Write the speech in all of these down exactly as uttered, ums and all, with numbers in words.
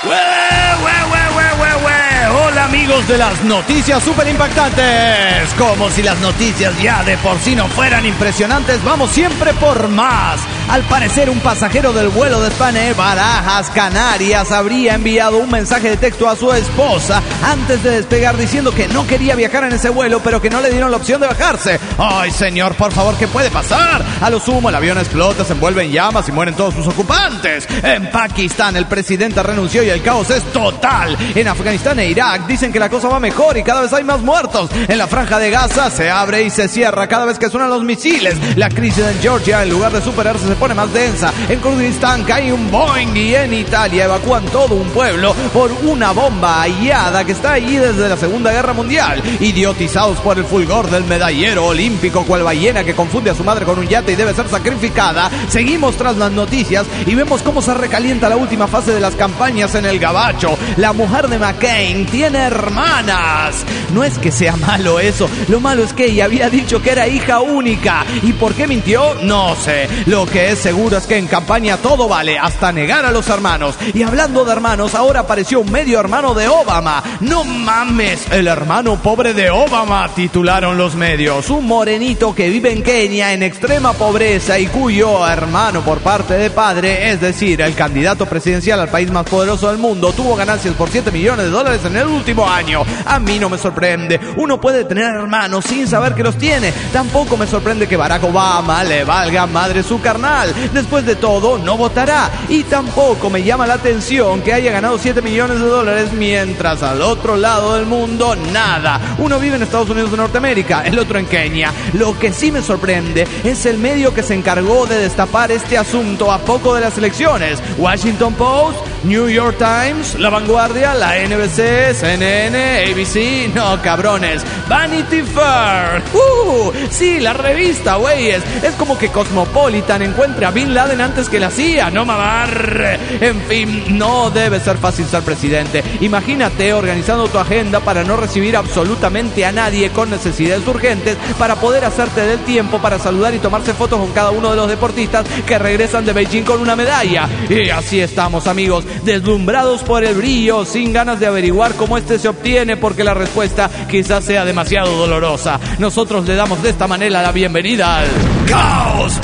Hola amigos de las noticias super impactantes. Como si las noticias ya de por sí no fueran impresionantes, vamos siempre por más. Al parecer un pasajero del vuelo de Spanair Barajas, Canarias, habría enviado un mensaje de texto a su esposa antes de despegar diciendo que no quería viajar en ese vuelo, pero que no le dieron la opción de bajarse. Ay señor, por favor, ¿qué puede pasar? A lo sumo el avión explota, se envuelve en llamas y mueren todos sus ocupantes. En Pakistán el presidente renunció y el caos es total. En Afganistán e Irak dicen que la cosa va mejor y cada vez hay más muertos. En la franja de Gaza se abre y se cierra cada vez que suenan los misiles. La crisis en Georgia, en lugar de superarse, se pone más densa. En Kurdistán cae un Boeing y en Italia evacúan todo un pueblo por una bomba hallada que está allí desde la Segunda Guerra Mundial. Idiotizados por el fulgor del medallero olímpico, cual ballena que confunde a su madre con un yate y debe ser sacrificada, seguimos tras las noticias y vemos cómo se recalienta la última fase de las campañas en el gabacho. La mujer de McCain tiene hermanas. No es que sea malo eso, lo malo es que ella había dicho que era hija única. ¿Y por qué mintió? No sé. Lo que es seguro es que en campaña todo vale, hasta negar a los hermanos. Y hablando de hermanos, ahora apareció un medio hermano de Obama. ¡No mames! El hermano pobre de Obama, titularon los medios. Un morenito que vive en Kenia en extrema pobreza y cuyo hermano por parte de padre, es decir, el candidato presidencial al país más poderoso del mundo, tuvo ganancias por siete millones de dólares en el último año. A mí no me sorprende. Uno puede tener hermanos sin saber que los tiene. Tampoco me sorprende que Barack Obama le valga madre su carnal. Después de todo, no votará. Y tampoco me llama la atención que haya ganado siete millones de dólares mientras al otro lado del mundo, nada. Uno vive en Estados Unidos de Norteamérica, el otro en Kenia. Lo que sí me sorprende es el medio que se encargó de destapar este asunto a poco de las elecciones. Washington Post, New York Times, La Vanguardia, la N B C, C N N, A B C, no cabrones, Vanity Fair. Uh, sí, la revista, güeyes. Es como que Cosmopolitan encuentre a Bin Laden antes que la C I A, no mamar. En fin, no debe ser fácil ser presidente. Imagínate organizando tu agenda para no recibir absolutamente a nadie con necesidades urgentes, para poder hacerte del tiempo para saludar y tomarse fotos con cada uno de los deportistas que regresan de Beijing con una medalla. Y así estamos, amigos, deslumbrados por el brillo, sin ganas de averiguar cómo este se obtiene, porque la respuesta quizás sea demasiado dolorosa. Nosotros le damos de esta manera la bienvenida al caos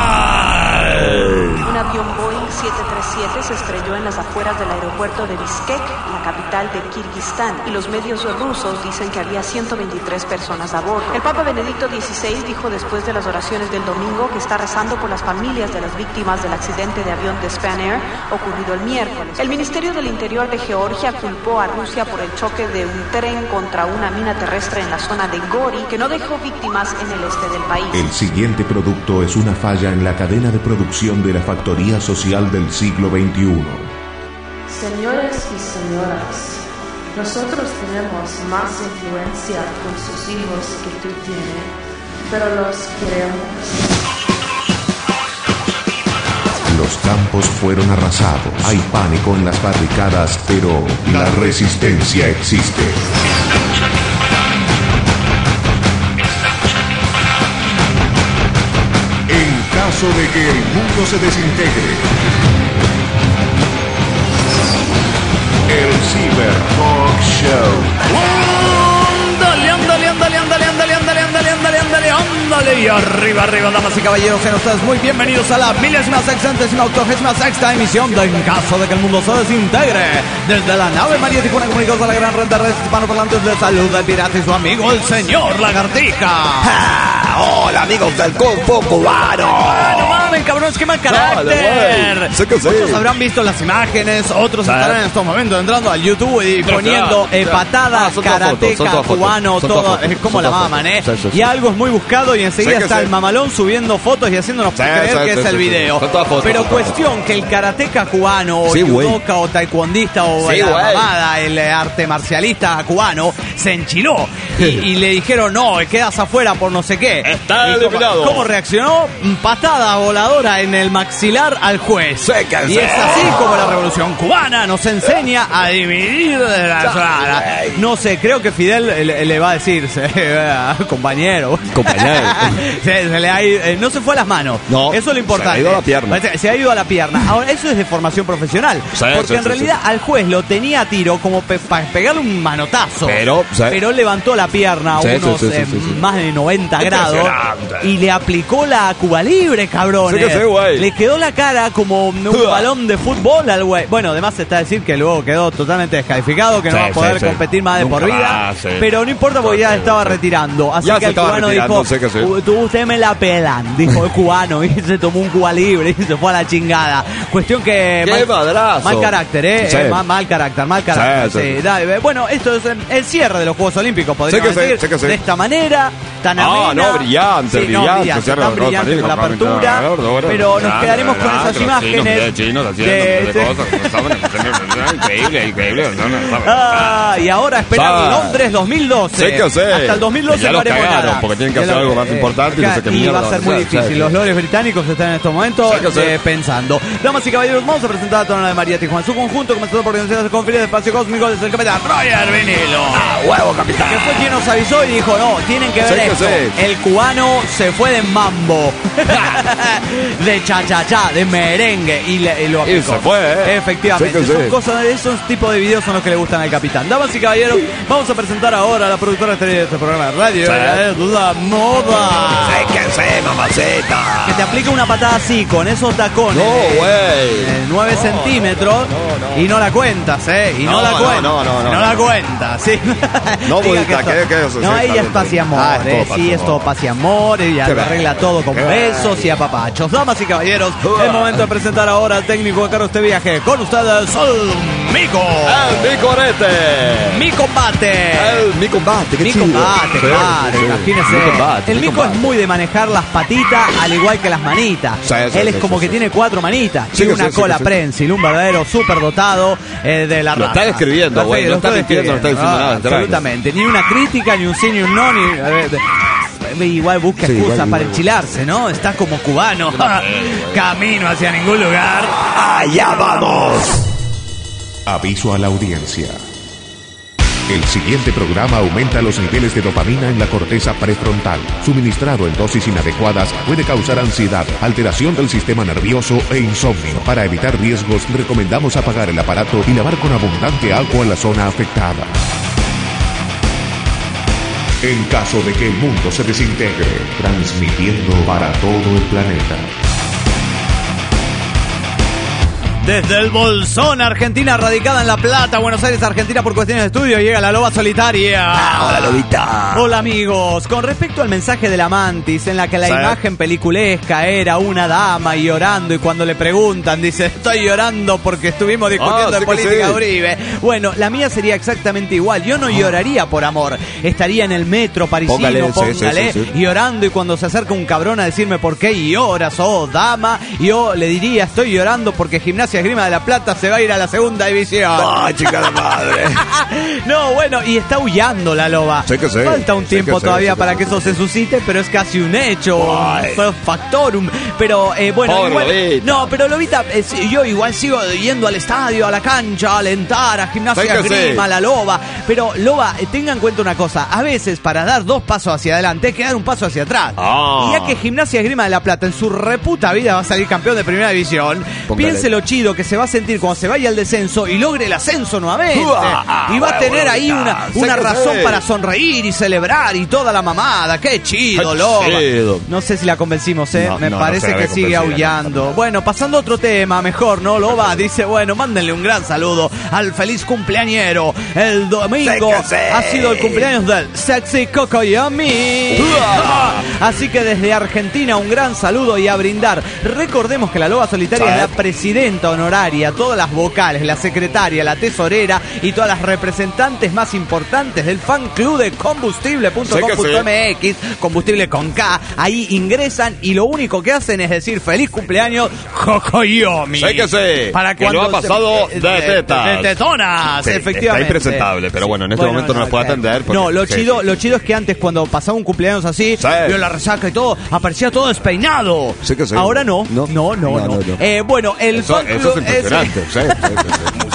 total. Un avión Boeing siete treinta y siete se estrelló en las afueras del aeropuerto de Bishkek, la capital de Kirguistán, y los medios rusos dicen que había ciento veintitrés personas a bordo. El Papa Benedicto dieciséis dijo después de las oraciones del domingo que está rezando por las familias de las víctimas del accidente de avión de Spanair ocurrido el miércoles. El Ministerio del Interior de Georgia culpó a Rusia por el choque de un tren contra una mina terrestre en la zona de Gori, que no dejó víctimas en el este del país. El siguiente producto es una falla en la cadena de producción de la factoría social del siglo veintiuno. Señores y señoras, nosotros tenemos más influencia con sus hijos que tú tienes, pero los queremos. Los campos fueron arrasados. Hay pánico en las barricadas, pero la resistencia existe. En caso de que el mundo se desintegre, el Cyber Talk Show. Ándale, ándale, ándale, ándale, ándale, ándale, ándale, ándale, ándale, ándale. Y arriba, arriba, damas y caballeros, sean ustedes muy bienvenidos a la milésima sexagésima octogésima sexta emisión de En caso de que el mundo se desintegre. Desde la nave María Tijuana comunicados a la gran red de redes hispanoparlantes, les saluda el pirata y su amigo, el señor Lagartija. ¡Ah! Hola, amigos del Kung Fu cubano. Ah, no mames, cabrón, es que mal carácter. Dale, sé que sí. Muchos habrán visto las imágenes, otros ¿sabes? Estarán en estos momentos entrando al YouTube y pero poniendo claro, eh, patadas, ah, karateca, cubano, todo, eh, como la maman, ¿eh? Sí, sí, sí. Y algo es muy buscado y enseguida está sí. el mamalón subiendo fotos y haciéndonos sí, creer sí, que sí, es sí, el video. Sí, sí. Pero cuestión que el karateca cubano, o sí, judoka, o taekwondista, o sí, la wey. mamada, el arte marcialista cubano, se enchiló. Y, y le dijeron, no, quedas afuera por no sé qué. Está eliminado. ¿Cómo reaccionó? Patada voladora ametralladora en el maxilar al juez. Sí, que y sí. es así como la Revolución Cubana nos enseña a dividir de la zona. No sé, creo que Fidel le, le va a decir, compañero. Compañero. se, se le ha ido, eh, no se fue a las manos. No, eso es lo importante. se ha ido a la pierna. Se, se ha ido a la pierna. Ahora, eso es de formación profesional. Sí, porque sí, en sí, realidad sí. al juez lo tenía a tiro como pe para pegarle un manotazo. Pero, sí. pero levantó la pierna a Sí, sí, unos sí, sí, eh, sí, sí. más de noventa grados Impresionante. y le aplicó la Cuba Libre, cabrón. Sí que sí, güey. Le quedó la cara como un Uah. balón de fútbol al güey. Bueno, además está a decir que luego quedó totalmente descalificado, que no Sí, va a poder sí, sí. competir más de Nunca por vida. más, sí. Pero no importa porque ya Sí, estaba sí. retirando. Así Ya que se el estaba cubano retirando, dijo, sí que sí. "U- tú usted me la pelan", dijo el cubano, y se tomó un Cuba Libre y se fue a la chingada. Cuestión que... ¡Qué mal, madrazo! mal carácter, ¿eh? Sí. Eh, mal, mal carácter, mal carácter. Sí, sí. Sí, dale, bueno, esto es el cierre de los Juegos Olímpicos, podríamos Sí que sí, decir. sí que sí. De esta manera, tan Ah, amena. no, brillante, Sí, no, brillante, brillante, cierre tan de los brillante Juegos con la Olímpicos, apertura. claro, Pero nos claro, quedaremos con claro, esas los imágenes chinos, chinos haciendo de- miles de cosas, increíble, increíble. No, no, no, Ah, y ahora esperar Ah. Londres dos mil doce. Sí que sí. Hasta el dos mil doce Ya no lo haremos cagaron, nada. porque tienen que Ya hacer lo- algo más eh, importante y no sé qué y mierda va a van ser a muy hacer. difícil. Sí, Los sí. lores británicos están en estos momentos Sí que sí. eh, pensando. Damas y caballeros, vamos a presentar a toda la de María Tijuana. Su conjunto, comenzado por organización de conferencia de espacio cósmico, desde el capitán Roger Vinilo. ¡Ah, huevo, capitán! Que fue quien nos avisó y dijo, no, tienen que ver Sí que esto. sí. El cubano se fue de mambo. de cha-cha-cha, de merengue. Y, le, y lo Y aplicó. se fue, ¿eh? Efectivamente. Sí que Son sí. cosas, esos tipos de videos son los que le gustan al capitán. Damas y caballeros, vamos a presentar ahora a la productora estrella de este programa de radio, Sí. es la moda. ¡Ay, que sé, mamacita! Que te aplica una patada así, con esos tacones. No, de- güey. de nueve centímetros. no, no. Y no la cuentas, ¿eh? Y no, No, la no, cuentas. no, no, no. No la cuentas, sí. No, Diga bonita, esto- ¿qué- qué es eso? No, Sí, ella está es paz y bien. amor, Ah, es ¿eh? todo paz Sí, y es todo amor. paz y amor. Ella Qué lo arregla bello, todo con qué besos bello. y apapachos. Damas y caballeros, Uah. es momento de presentar ahora al técnico que carga este viaje. Con ustedes, el Mico. ¡El mi corete! Mi combate. ¡El mi combate! ¡Qué Mi chido! combate, Sí, claro, sí. imagínese. Mi combate, el mi Mico es combate. muy de manejar las patitas al igual que las manitas. Sí, sí, Él es sí, como sí, que sí. tiene cuatro manitas Sí y que una sí, sí, cola que sí. prensil, un verdadero superdotado eh, de la Lo raza. está describiendo, Lo güey, estoy- no lo está estoy mintiendo, no está describiendo. diciendo nada, tranquilo. Absolutamente, ni una crítica, ni un sí, ni un no, ni... a ver, de- Igual busca Sí, excusas igual, para igual. enchilarse, ¿no? Está como cubano. Camino hacia ningún lugar. ¡Allá vamos! Aviso a la audiencia. El siguiente programa aumenta los niveles de dopamina en la corteza prefrontal. Suministrado en dosis inadecuadas puede causar ansiedad, alteración del sistema nervioso e insomnio. Para evitar riesgos, recomendamos apagar el aparato y lavar con abundante agua la zona afectada. En caso de que el mundo se desintegre, transmitiendo para todo el planeta. Desde el Bolsón, Argentina, radicada en La Plata, Buenos Aires, Argentina, por cuestiones de estudio, llega la loba solitaria. Hola, lobita. Hola, amigos. Con respecto al mensaje de la mantis, en la que la Sí. imagen peliculesca era una dama llorando, y cuando le preguntan, dice, estoy llorando porque estuvimos discutiendo Ah, de sí que política sí. Uribe. Bueno, la mía sería exactamente igual. Yo no lloraría por amor. Estaría en el metro parisino, Póngale, sí, póngale, sí, sí, sí. llorando, y cuando se acerca un cabrón a decirme por qué lloras, oh dama, yo le diría, estoy llorando porque Gimnasia Esgrima de La Plata se va a ir a la segunda división. ¡Ay, chica de madre! No, bueno, y está aullando la loba. Sí que sí. Falta un Sí tiempo que sí, todavía sí que para sí, que sí eso que se suscite, pero es casi un hecho, Ay. un factorum. Pero eh, bueno, Pobre igual, Lobita. no, pero Lobita, eh, sí, yo igual sigo yendo al estadio, a la cancha, a alentar a Gimnasia Sí que Esgrima, sí. a la loba. Pero loba, eh, tenga en cuenta una cosa, a veces para dar dos pasos hacia adelante hay que dar un paso hacia atrás. Ah. Y ya que Gimnasia Esgrima de La Plata en su reputa vida va a salir campeón de primera división, Póngale. piense lo chido que se va a sentir cuando se vaya al descenso y logre el ascenso nuevamente. Uah, Y va a tener ahí huevita. una, Sé una que razón sé. para sonreír y celebrar y toda la mamada. ¡Qué chido, Qué loba! chido. No sé si la convencimos, ¿eh? No, Me no, no parece se la que ve sigue convencida, aullando. no, no. Bueno, pasando a otro tema, mejor, ¿no? Loba dice, bueno, mándenle un gran saludo al feliz cumpleañero. El domingo Sé que sé. ha sido el cumpleaños del Sexy Cocoyami. Uah. Así que desde Argentina un gran saludo y a brindar. Recordemos que la loba solitaria Sí. es la presidenta honoraria, todas las vocales, la secretaria, la tesorera y todas las representantes más importantes del fan club de combustible punto com punto m x, combustible con K, ahí ingresan y lo único que hacen es decir feliz cumpleaños Cocoyomi. Sé que sé, para que lo ha pasado se, de, de tetas. De, de tetonas, sí, efectivamente. Está impresentable, pero bueno, en este bueno, momento no, no nos puede atender. Porque, no, lo sí, chido, sí. lo chido es que antes cuando pasaba un cumpleaños así, sí. vio la resaca y todo, aparecía todo despeinado. Sí que sí. Ahora no, no, no, no. no, no. no. Eh, bueno, el eso, fan club eso es impresionante. Es... sí, sí, sí, sí.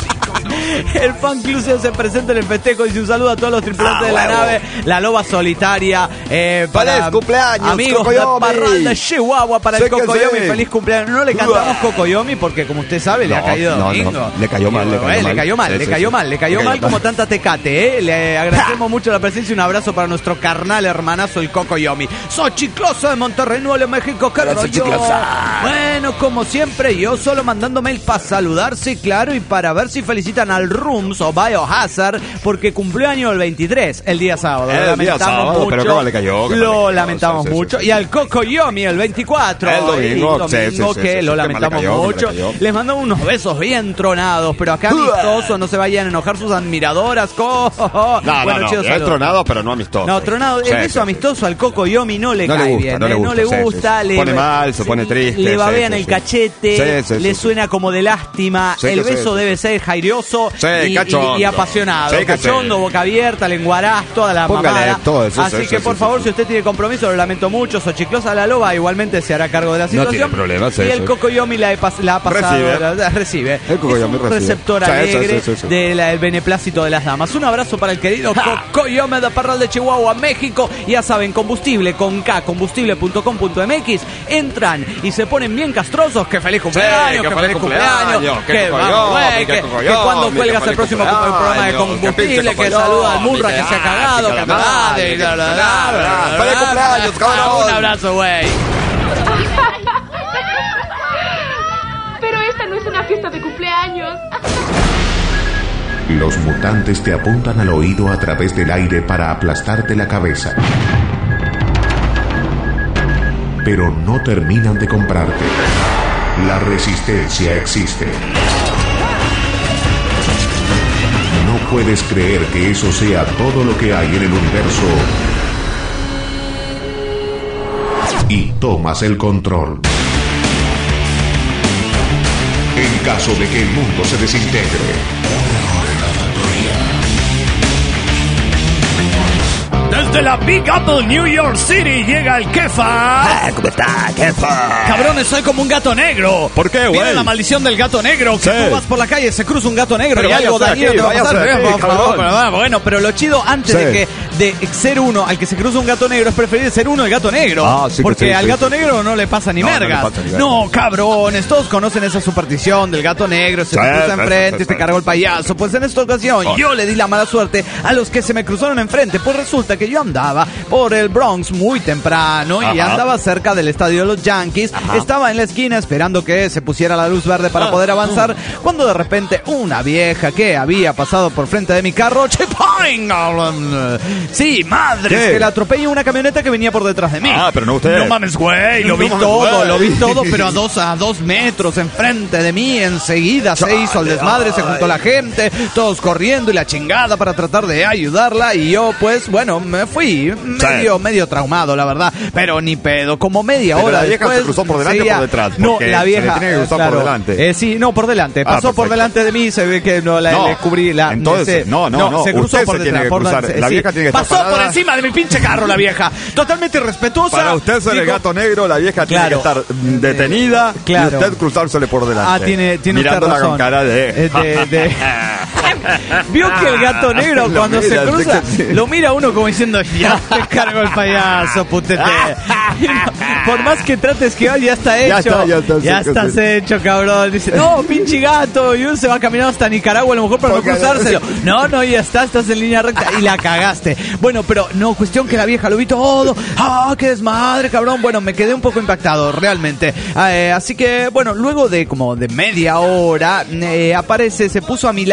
El fan club se hace presente en el festejo. Dice un saludo a todos los tripulantes ah, de la huevo. nave. La loba solitaria. Eh, para ¡Feliz cumpleaños, amigos Cocoyomi! de Parral de Chihuahua para sé el Cocoyomi. Sí. Feliz cumpleaños. No le cantamos Cocoyomi porque, como usted sabe, no, le ha caído no, domingo. No, le cayó mal, le cayó eh, mal. Le cayó mal, sí, le sí, cayó sí. mal, le cayó le mal cayó como mal. tanta tecate. Eh. Le agradecemos mucho la presencia y un abrazo para nuestro carnal hermanazo, el Cocoyomi. Xochiclosa de Monterrey, Nuevo México. ¡Qué rollo! Bueno, como siempre, yo solo mandando mail para saludar, sí, claro, y para ver si felicitan al Rooms o Biohazard, porque cumplió año el veintitrés, el día sábado. El lo lamentamos día sábado, mucho. pero ¿cómo le cayó? Lo le cayó? lamentamos sí, sí, mucho. Sí, sí. Y al Cocoyomi el veinticuatro. El domingo, el domingo sí, sí, sí, que sí, lo sí, lamentamos que cayó, mucho. Les mandamos unos besos bien tronados, pero acá amistosos, no se vayan a enojar sus admiradoras. Oh, oh, oh. No, bueno, no, no, chido, es tronado, pero no amistoso. No, tronado. Sí, el beso sí, amistoso al Cocoyomi no le no cae le gusta, bien. no le eh, gusta, no le sí, sí, gusta. sí. Le pone mal, se pone triste. Le babean sí, el sí, cachete, sí, sí, le sí, suena como de lástima. Sí, el que beso sí, debe sí. ser jairoso Sí, y, cachondo. y, y apasionado. Sí, que cachondo, sí. boca abierta, lenguaraz, toda la Póngale mamada. todo eso, Así sí, que sí, por sí, favor, sí. si usted tiene compromiso, lo lamento mucho. Xochiclosa la loba igualmente se hará cargo de la situación. No tiene problemas, y eso. el Cocoyomi la, he pas- la ha pasado. Recibe. La, recibe. El Cocoyomi es un recibe. receptor Sí, alegre sí, sí, sí. del de beneplácito de las damas. Un abrazo para el querido Cocoyomi de Parral de Chihuahua, México. Ya saben, combustible con K, combustible punto com punto m x. Entran y se ponen bien castrosos. Que feliz cumpleaños, que que feliz feliz cumpleaños. cumpleaños, Que que vamos, güey, Cocoyomi, que, que que Cocoyomi, cuando que cuelgas el feliz próximo cumpleaños, programa de que combustible, pinche que saluda al Cocoyomi, Munra que se ha cagado, que que la madre. que bla, bla, la bla, madre. bla, bla, ¡Feliz bla, cumpleaños, bla. cabrón! Un abrazo, güey. Pero esta no es una fiesta de cumpleaños. Los mutantes te apuntan al oído a través del aire para aplastarte la cabeza. Pero no terminan de comprarte. La resistencia existe. No puedes creer que eso sea todo lo que hay en el universo. Y tomas el control. En caso de que el mundo se desintegre. Desde la Big Apple, New York City, llega el Kefa. Ah, ¿cómo está, jefa? Cabrones, soy como un gato negro. ¿Por qué, güey? Viene la maldición del gato negro. Que Sí. tú vas por la calle, se cruza un gato negro Pero y algo váyase dañino aquí, te va a váyase pasar. aquí, Por favor, cabrón. pero, bueno, pero lo chido antes Sí. de que de ser uno al que se cruza un gato negro es preferible ser uno el gato negro. Ah, sí que porque sí, al sí, gato sí. negro no le pasa ni No, no le mergas. pasa ni vergas. No, cabrones, todos conocen esa superstición del gato negro. Se Sí, te cruza sí, enfrente sí, y te sí. cargó el payaso. Pues en esta ocasión Oh. yo le di la mala suerte a los que se me cruzaron enfrente. Pues resulta que yo andaba por el Bronx muy temprano y Ajá. andaba cerca del estadio de los Yankees. Ajá. Estaba en la esquina esperando que se pusiera la luz verde para poder avanzar, cuando de repente una vieja que había pasado por frente de mi carro, ¡chipoing! Sí, madre, ¿Qué? que la atropella una camioneta que venía por detrás de mí. Ah, pero no usted. No mames, güey, lo No vi mames, todo, güey. lo vi todo, pero a dos, a dos metros enfrente de mí, enseguida se hizo el desmadre, se juntó la gente, todos corriendo y la chingada para tratar de ayudarla, y yo, pues, bueno, me fui medio, medio traumado, la verdad, pero ni pedo, como media Pero hora la vieja después, se cruzó por delante o seguía- por detrás, No, porque la se vieja, le tiene que cruzar claro, por delante. eh, sí, no, por delante, Ah, pasó por perfecto. delante de mí, se ve que no la No, descubrí, la, entonces, ese- no, no, no, se cruzó usted por se tiene detrás, que por cruzar, delante, la sí. vieja tiene que estar pasó por parada. encima de mi pinche carro la vieja, totalmente irrespetuosa. Para usted ser el Dijo- gato negro, la vieja Claro. tiene que estar mm, detenida Claro. y usted cruzársele por delante. Ah, tiene, tiene usted mirándola razón. con cara de... Eh, de- de- Vio que el gato negro Lo cuando mira, se sí cruza que sí. lo mira uno como diciendo, ya te cargo el payaso, putete. Y no, por más que trates que ya está hecho. Ya está, ya está, sí, que estás sí. hecho, cabrón. Dice, no, pinche gato. Y uno se va caminando hasta Nicaragua a lo mejor para no Porque- cruzárselo. No, no, ya está, estás en línea recta y la cagaste. Bueno, pero no, cuestión que la vieja lo vi todo. Ah, qué desmadre, cabrón. Bueno, me quedé un poco impactado, realmente. Eh, así que, bueno, luego de como de media hora, eh, aparece, se puso a mi lado invadiendo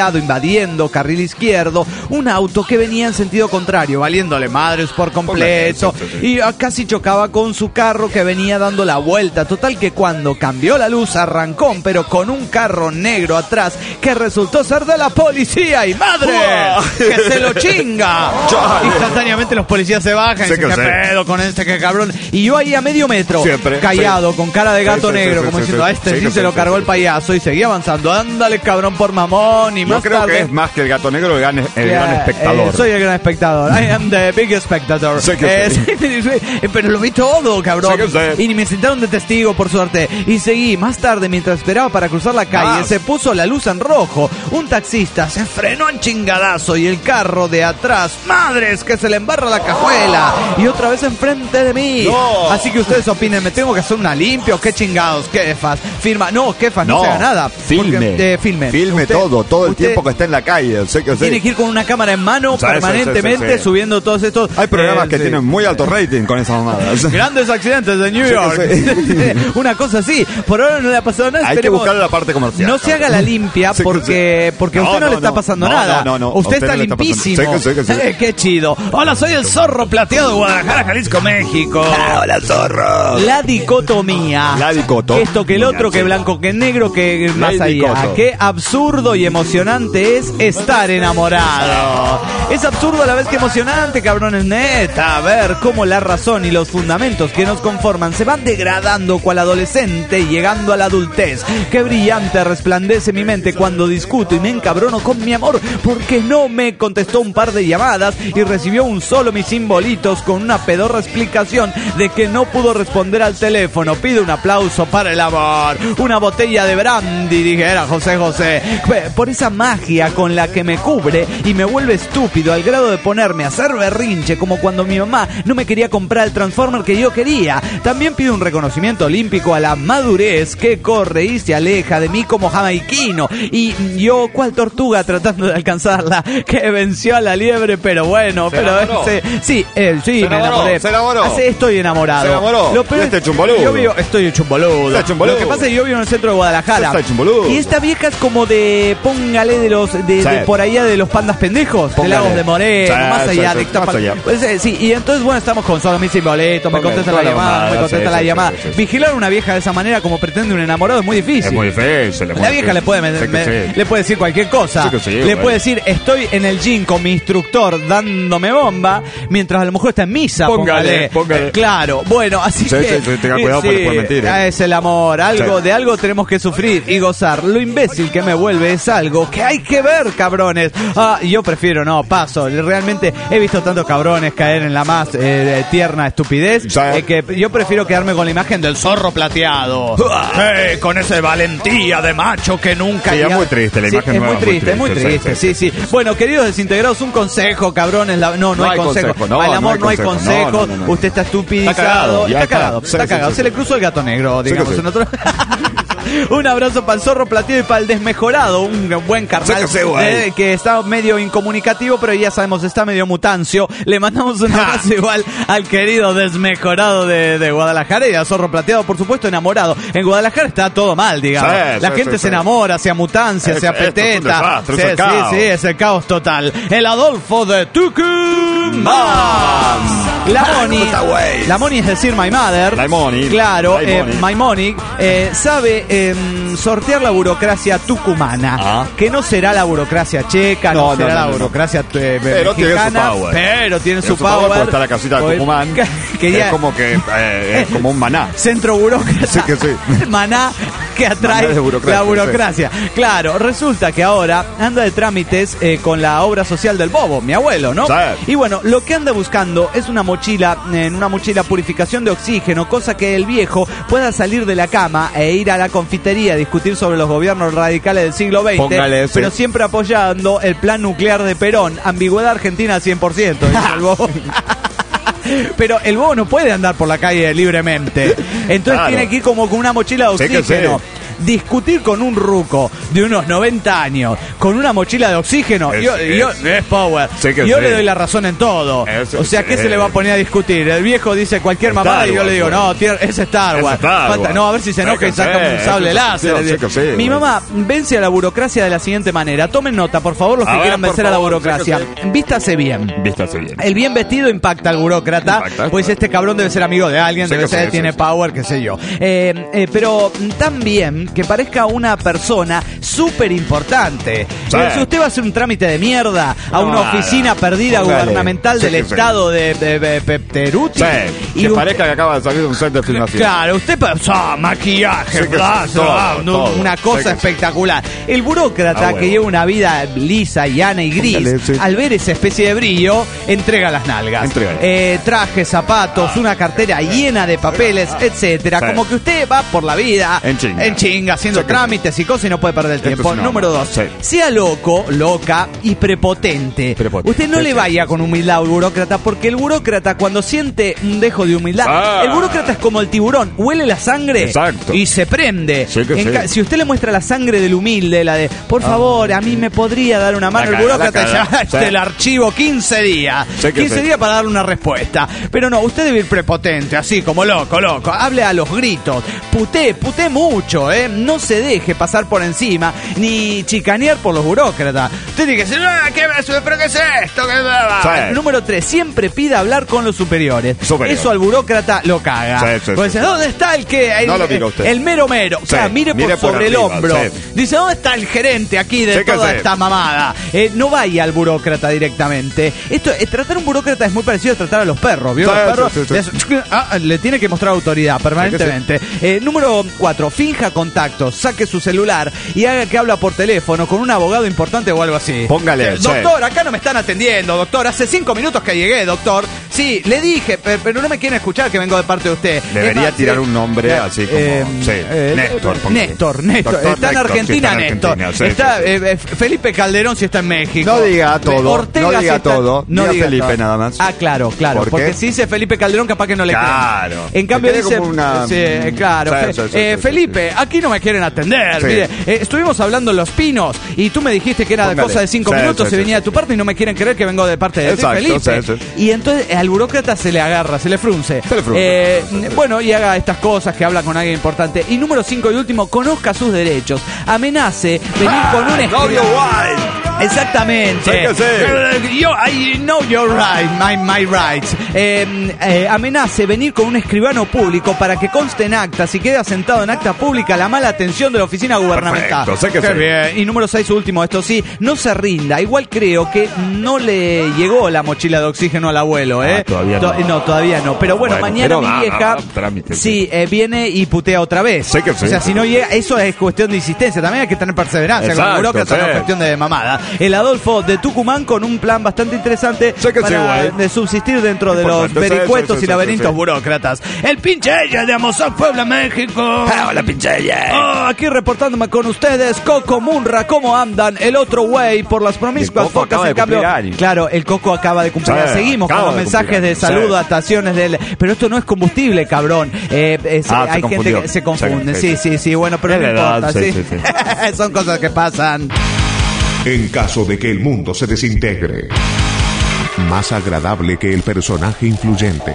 saliendo, carril izquierdo, un auto que venía en sentido contrario, valiéndole madres por completo, y casi chocaba con su carro que venía dando la vuelta. Total que cuando cambió la luz arrancó, pero con un carro negro atrás que resultó ser de la policía. ¡Y madre! ¡Que se lo chinga! Instantáneamente los policías se bajan y dicen, ¿qué pedo con este, qué cabrón? Y yo ahí a medio metro, siempre, callado, sí, con cara de gato sí, negro, sí, como sí, diciendo, sí, a este sí, sí se lo cargó sí, el payaso, y seguía avanzando. Ándale, cabrón, por mamón. Y yo más creo tarde, que es más que el gato negro, el gran, el eh, gran espectador. Eh, soy el gran espectador. I am the big spectator. Sí, eh, sí, sí, pero lo vi todo, cabrón. Sí, y ni me sentaron de testigo, por suerte. Y seguí. Más tarde, mientras esperaba para cruzar la calle, ah, se puso la luz en rojo. Un taxista se frenó en chingadazo y el carro de atrás, madres, que se le embarra la cajuela. Y otra vez enfrente de mí. No. Así que ustedes opinen, ¿me tengo que hacer una limpia o qué chingados? Kefas, firma. No, Kefas, no, no se haga nada. Filme. Porque, eh, filme. Filme usted, todo, todo el tiempo que está en la calle. Sé que, sé. Tiene que ir con una cámara en mano, o sea, permanentemente sí, sí, sí. subiendo todos estos. Hay programas eh, que sí. tienen muy alto rating con esas mamadas. Grandes accidentes de New York. Sí, sí. Una cosa así. Por ahora no le ha pasado nada. Hay Esperemos. que buscar la parte comercial. No se haga la limpia porque, porque a usted no, no, no le está pasando no, nada. No, no, no. Usted, usted está no limpísimo. Está sí, sí, sí. Eh, qué chido. Hola, soy el Zorro Plateado de Guadalajara, Jalisco, México. Ah, hola, Zorro. La dicotomía. La dicotomía. Esto que el otro, que blanco, que negro, que más allá. Dicoto. Qué absurdo y emocionante es estar enamorado. Es absurdo a la vez que emocionante, cabrones, neta. Ver cómo la razón y los fundamentos que nos conforman se van degradando cual adolescente y llegando a la adultez. Qué brillante resplandece mi mente cuando discuto y me encabrono con mi amor porque no me contestó un par de llamadas y recibió un solo mis simbolitos con una pedorra explicación de que no pudo responder al teléfono. Pido un aplauso para el amor. Una botella de brandy, dijera José José, por esa magia con la que me cubre y me vuelve estúpido al grado de ponerme a hacer berrinche como cuando mi mamá no me quería comprar el Transformer que yo quería. También pido un reconocimiento olímpico a la madurez que corre y se aleja de mí como jamaiquino. Y yo, cual tortuga tratando de alcanzarla, que venció a la liebre, pero bueno, ¿Se pero enamoró? ese, sí, él, sí, se me enamoró, enamoré. Se enamoró. Así estoy enamorado. Se enamoró. Lo peor este es, chumboludo. yo vivo, estoy hecho un boludo. Está hecho un boludo. Lo que pasa es que yo vivo en el centro de Guadalajara. Está hecho un boludo. Y esta vieja es como de, póngale de los, de, Sí. de por allá de los pandas pendejos, Póngale. de Lagos de Moreno, Sí, más sí, allá sí, de esta más allá. Pues, eh, sí, y entonces bueno, estamos con solo mis boletos, me Póngale, contesta la toda la llamada, llamada, me contesta sí, la sí, llamada. sí, sí, sí. Vigilar a una vieja de esa manera como pretende un enamorado es muy difícil. Es muy difícil. La vieja le puede, me, sí, me, sí. le puede decir cualquier cosa. Sí que sí, le güey. puede decir, estoy en el gym con mi instructor dándome bomba, mientras a lo mejor está en misa. Póngale, póngale. Eh, claro, bueno, así Sí, que... sí, sí, tenga cuidado porque puede mentir, eh. Es el amor, algo, Sí. de algo tenemos que sufrir y gozar. Lo imbécil que me vuelve es algo que hay que ver, cabrones. Ah, yo prefiero, no, paso. Realmente he visto tantos cabrones caer en la más eh, tierna estupidez Sí. eh, que yo prefiero quedarme con la imagen del zorro plateado. Eh, con esa valentía de macho que nunca... Sí, es muy triste, la Sí, imagen es nueva muy es muy triste, es muy triste, triste, sí, sí, sí. Bueno, queridos desintegrados, un consejo, cabrones. La... No, no, No hay hay consejo. consejo, no, Al no amor hay no hay consejo, consejo. no, no, no, no. Usted está estupidizado. Está cagado, ya está está. cagado, Sí, está sí, cagado. sí, Se sí. le cruzó el gato negro, digamos, Sí, sí. en otro... Un abrazo para el zorro plateado y para el desmejorado, un buen carnal Sí, sí, güey. eh, que está medio incomunicativo, pero ya sabemos, está medio mutancio. Le mandamos un abrazo igual al querido desmejorado de, de Guadalajara y al zorro plateado, por supuesto, enamorado. En Guadalajara está todo mal, digamos. Sí, La sí, gente sí, se sí. enamora, sea mutancia, Es- sea esto es un peteta. desastre, Sí, es el sí, caos. sí, es el caos total. El Adolfo de Tucumán. La Moni, está, güey? la Moni es decir, my mother. La Moni. Claro, La eh, Moni. my Moni eh, sabe eh, sortear la burocracia tucumana, Ah. que no será la burocracia checa, no, No, no, será no, la no, no. burocracia eh, Pero tiene su mexicana, power. pero tiene su Tiene su power power. porque está la casita de Pues, Tucumán, que, que ya es como que eh, es como un maná. centro burócrata. Sí que sí. Maná que atrae Maná de burocracia, la burocracia. Claro, resulta que ahora anda de trámites eh, con la obra social del Bobo, mi abuelo, ¿no? Sí. Y bueno, lo que anda buscando es una mochila, en una mochila purificación de oxígeno, cosa que el viejo pueda salir de la cama e ir a la confitería a discutir sobre los gobiernos radicales del siglo veinte, Póngale ese. pero siempre apoyando el plan nuclear de Perón, ambigüedad argentina cien por ciento, dice el Bobo. Pero el Bobo no puede andar por la calle libremente. Entonces Claro. tiene que ir como con una mochila de Sí que oxígeno. sí. discutir con un ruco de unos noventa años, con una mochila de oxígeno, Es- yo, es- yo, es power. Sí que yo sí. le doy la razón en todo. Es- o sea, ¿qué es- se le va a poner a discutir? El viejo dice cualquier Star mamada y yo Wars, le digo, güey. no, tier- es Star Es Wars. Star Falta- Wars. no, a ver si se enoja y Sí que saca sí, un sable sí, láser. sí que sí, Mi güey. mamá vence a la burocracia de la siguiente manera. Tomen nota, por favor, los A que ver, quieran por vencer a la favor, burocracia. sí que Vístase bien. Vístase bien. El bien vestido impacta al burócrata, Impacta. pues este cabrón debe ser amigo de alguien, Sí debe que ser, sí, tiene sí, sí. power, qué sé yo. Eh, eh, pero también que parezca una persona súper importante. Sí. Eh, si usted va a hacer un trámite de mierda a una No, oficina no. perdida Póngale. gubernamental Sí del que sí. estado de, de, de Pepteruti, Sí, y que usted- parezca que acaba de salir de un set de filmación. Claro, usted pasó maquillaje, Sí que sí, blas, todo, ah, no, todo. una Sí cosa que sí. espectacular. El burócrata Ah, que huevo. lleva una vida lisa, llana y gris, Póngale, sí. al ver esa especie de brillo, entrega las nalgas. Entrega. Eh, trajes, zapatos, una cartera llena de papeles, etcétera. Sí. Como que usted va por la vida En chinga. chinga, haciendo Sí que trámites y cosas y no puede perder el Esto tiempo. es una Número onda. dos, Sí. sea loco, loca y prepotente. Prepotente. Usted no Sí, le sí, vaya sí, con humildad al burócrata, porque el burócrata cuando siente un dejo de humildad, Ah. el burócrata es como el tiburón, huele la sangre Exacto. y se prende. Sí que En sí. ca- Si usted le muestra la sangre del humilde, la de, por favor, a mí me podría dar una mano, La el caga, burócrata la caga. ya Sí. el archivo quince días. Sí que quince sí. días para darle una respuesta. Pero no, usted debe ir prepotente, así como loco, loco. Hable a los gritos. Puté, puté mucho, ¿eh? No se deje pasar por encima ni chicanear por los burócratas. Usted tiene que decir, "Ah, ¿qué, ¿pero qué es esto? ¿Qué va?". Sí. Número tres, siempre pida hablar con los superiores. Superior. Eso al burócrata lo caga. Sí, sí, Porque sí. dice, ¿dónde está el que? El, No lo diga usted. el mero mero. O sea, Sí, mire por mire por sobre arriba, el hombro. sí. Dice, ¿dónde está el gerente aquí de Sí que toda sí. esta mamada? Eh, no vaya al burócrata directamente. Esto, eh, tratar a un burócrata es muy parecido a tratar a los perros, ¿vio? Sí, Los perros sí, sí, le hacen- ah, le tiene que mostrar autoridad permanentemente. Eh, número cuatro, finja contactos, saque su celular y haga que habla por teléfono con un abogado importante o algo así. Póngale, Eh, sí. doctor, acá no me están atendiendo, doctor. Hace cinco minutos que llegué, doctor. Sí, le dije, pe- pero no me quieren escuchar que vengo de parte de usted. Debería Es más, tirar sí. un nombre así como- sí, Néstor, póngale. Néstor, Néstor. Doctor Está en Néstor, sí, Argentina, está en Néstor. Argentina, sí, está sí, sí. eh, eh, Felipe Calderón si está en México. No diga todo, Ortega no si diga está- todo, diga Felipe nada más. Ah, claro, claro. ¿Por Porque qué? si dice Felipe Calderón, capaz que no le Claro. creen. En cambio Que quede dice. como una- Sí, eh, claro. Sí, Fe- sí, sí, eh, sí, Felipe, aquí no me quieren atender. Sí. Mire, eh, estuvimos hablando en Los Pinos y tú me dijiste que era de Póngale. cosa de cinco Sí, minutos sí, y sí, venía sí. de tu parte y no me quieren creer que vengo de parte de ti, Exacto, Felipe. sí, sí. Y entonces al burócrata se le agarra, se le frunce. Se le frunce. Eh, bueno, y haga estas cosas, que habla con alguien importante. Y número cinco y último, conozca sus derechos. Amenace venir con un Know your escribano. right. Exactamente. Sí que sí. Eh, Yo, I know your right, my, my rights. Eh, eh, amenace venir con un escribano público para que conste en actas y quede asentado en acta pública la mala atención de la oficina gubernamental. Perfecto, sé que Qué sí. bien. Y número seis, último, esto sí, no se rinda. Igual creo que no le llegó la mochila de oxígeno al abuelo, ¿eh? Ah, todavía To- no. todavía no. Pero bueno, Bueno, mañana pero mi va, vieja va, va, trámite, sí, eh, viene y putea otra vez. Sé que sí. O sea, si no llega, eso es cuestión de insistencia. También hay que tener perseverancia con el Exacto, burócrata, no sí. es cuestión de mamada. El Adolfo de Tucumán con un plan bastante interesante Sé que sí, para güey. de subsistir dentro de los Importante, sí, vericuetos sí, sí, y laberintos sí, sí. burócratas. El pinche ella de Amozoc, Puebla, México. Hola, pinche ella. Oh, aquí reportándome con ustedes, Coco Munra, ¿cómo andan? El otro güey por las promiscuas El Coco focas, acaba en de cambio. cumplir años. Claro, el Coco acaba de cumplir. Sí, Seguimos con acaba los de mensajes cumplir de años, saludo, sí. ataciones del. Pero esto no es combustible, cabrón. Eh, es- Ah, se hay gente confundió. que se confunde. Sí, Sí, sí, sí, bueno, pero Es no la edad, importa. sí, Sí, sí, Son cosas que pasan. En caso de que el mundo se desintegre, más agradable que el personaje influyente.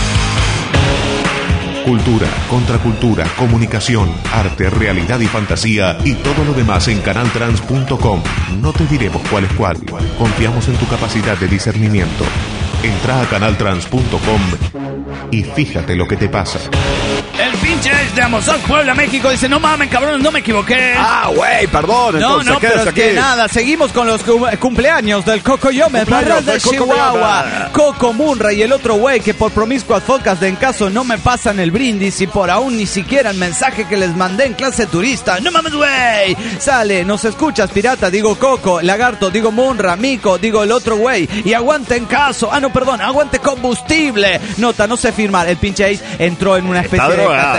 Cultura, contracultura, comunicación, arte, realidad y fantasía y todo lo demás en canal trans punto com. No te diremos cuál es cuál. Confiamos en tu capacidad de discernimiento. Entra a canal trans punto com y fíjate lo que te pasa. El pinche es de Amozoc, Puebla, México. Dice, no mames, cabrón, no me equivoqué. Ah, güey, perdón. No, Entonces, no, pero quédese es que aquí. nada, seguimos con los cum- cumpleaños del Coco Yome, Cumpleaños Parral de del Coco Chihuahua, Yome. Coco Munra y el otro güey que por promiscuas focas de en caso no me pasan el brindis y por aún ni siquiera el mensaje que les mandé en clase turista. No mames, güey. Sale, nos escuchas, pirata, digo Coco, lagarto, digo Munra, Mico, digo el otro güey y aguante en caso. Ah, no, perdón, aguante combustible. Nota, no sé firmar. El pinche Ace entró en una especie Está de drogado.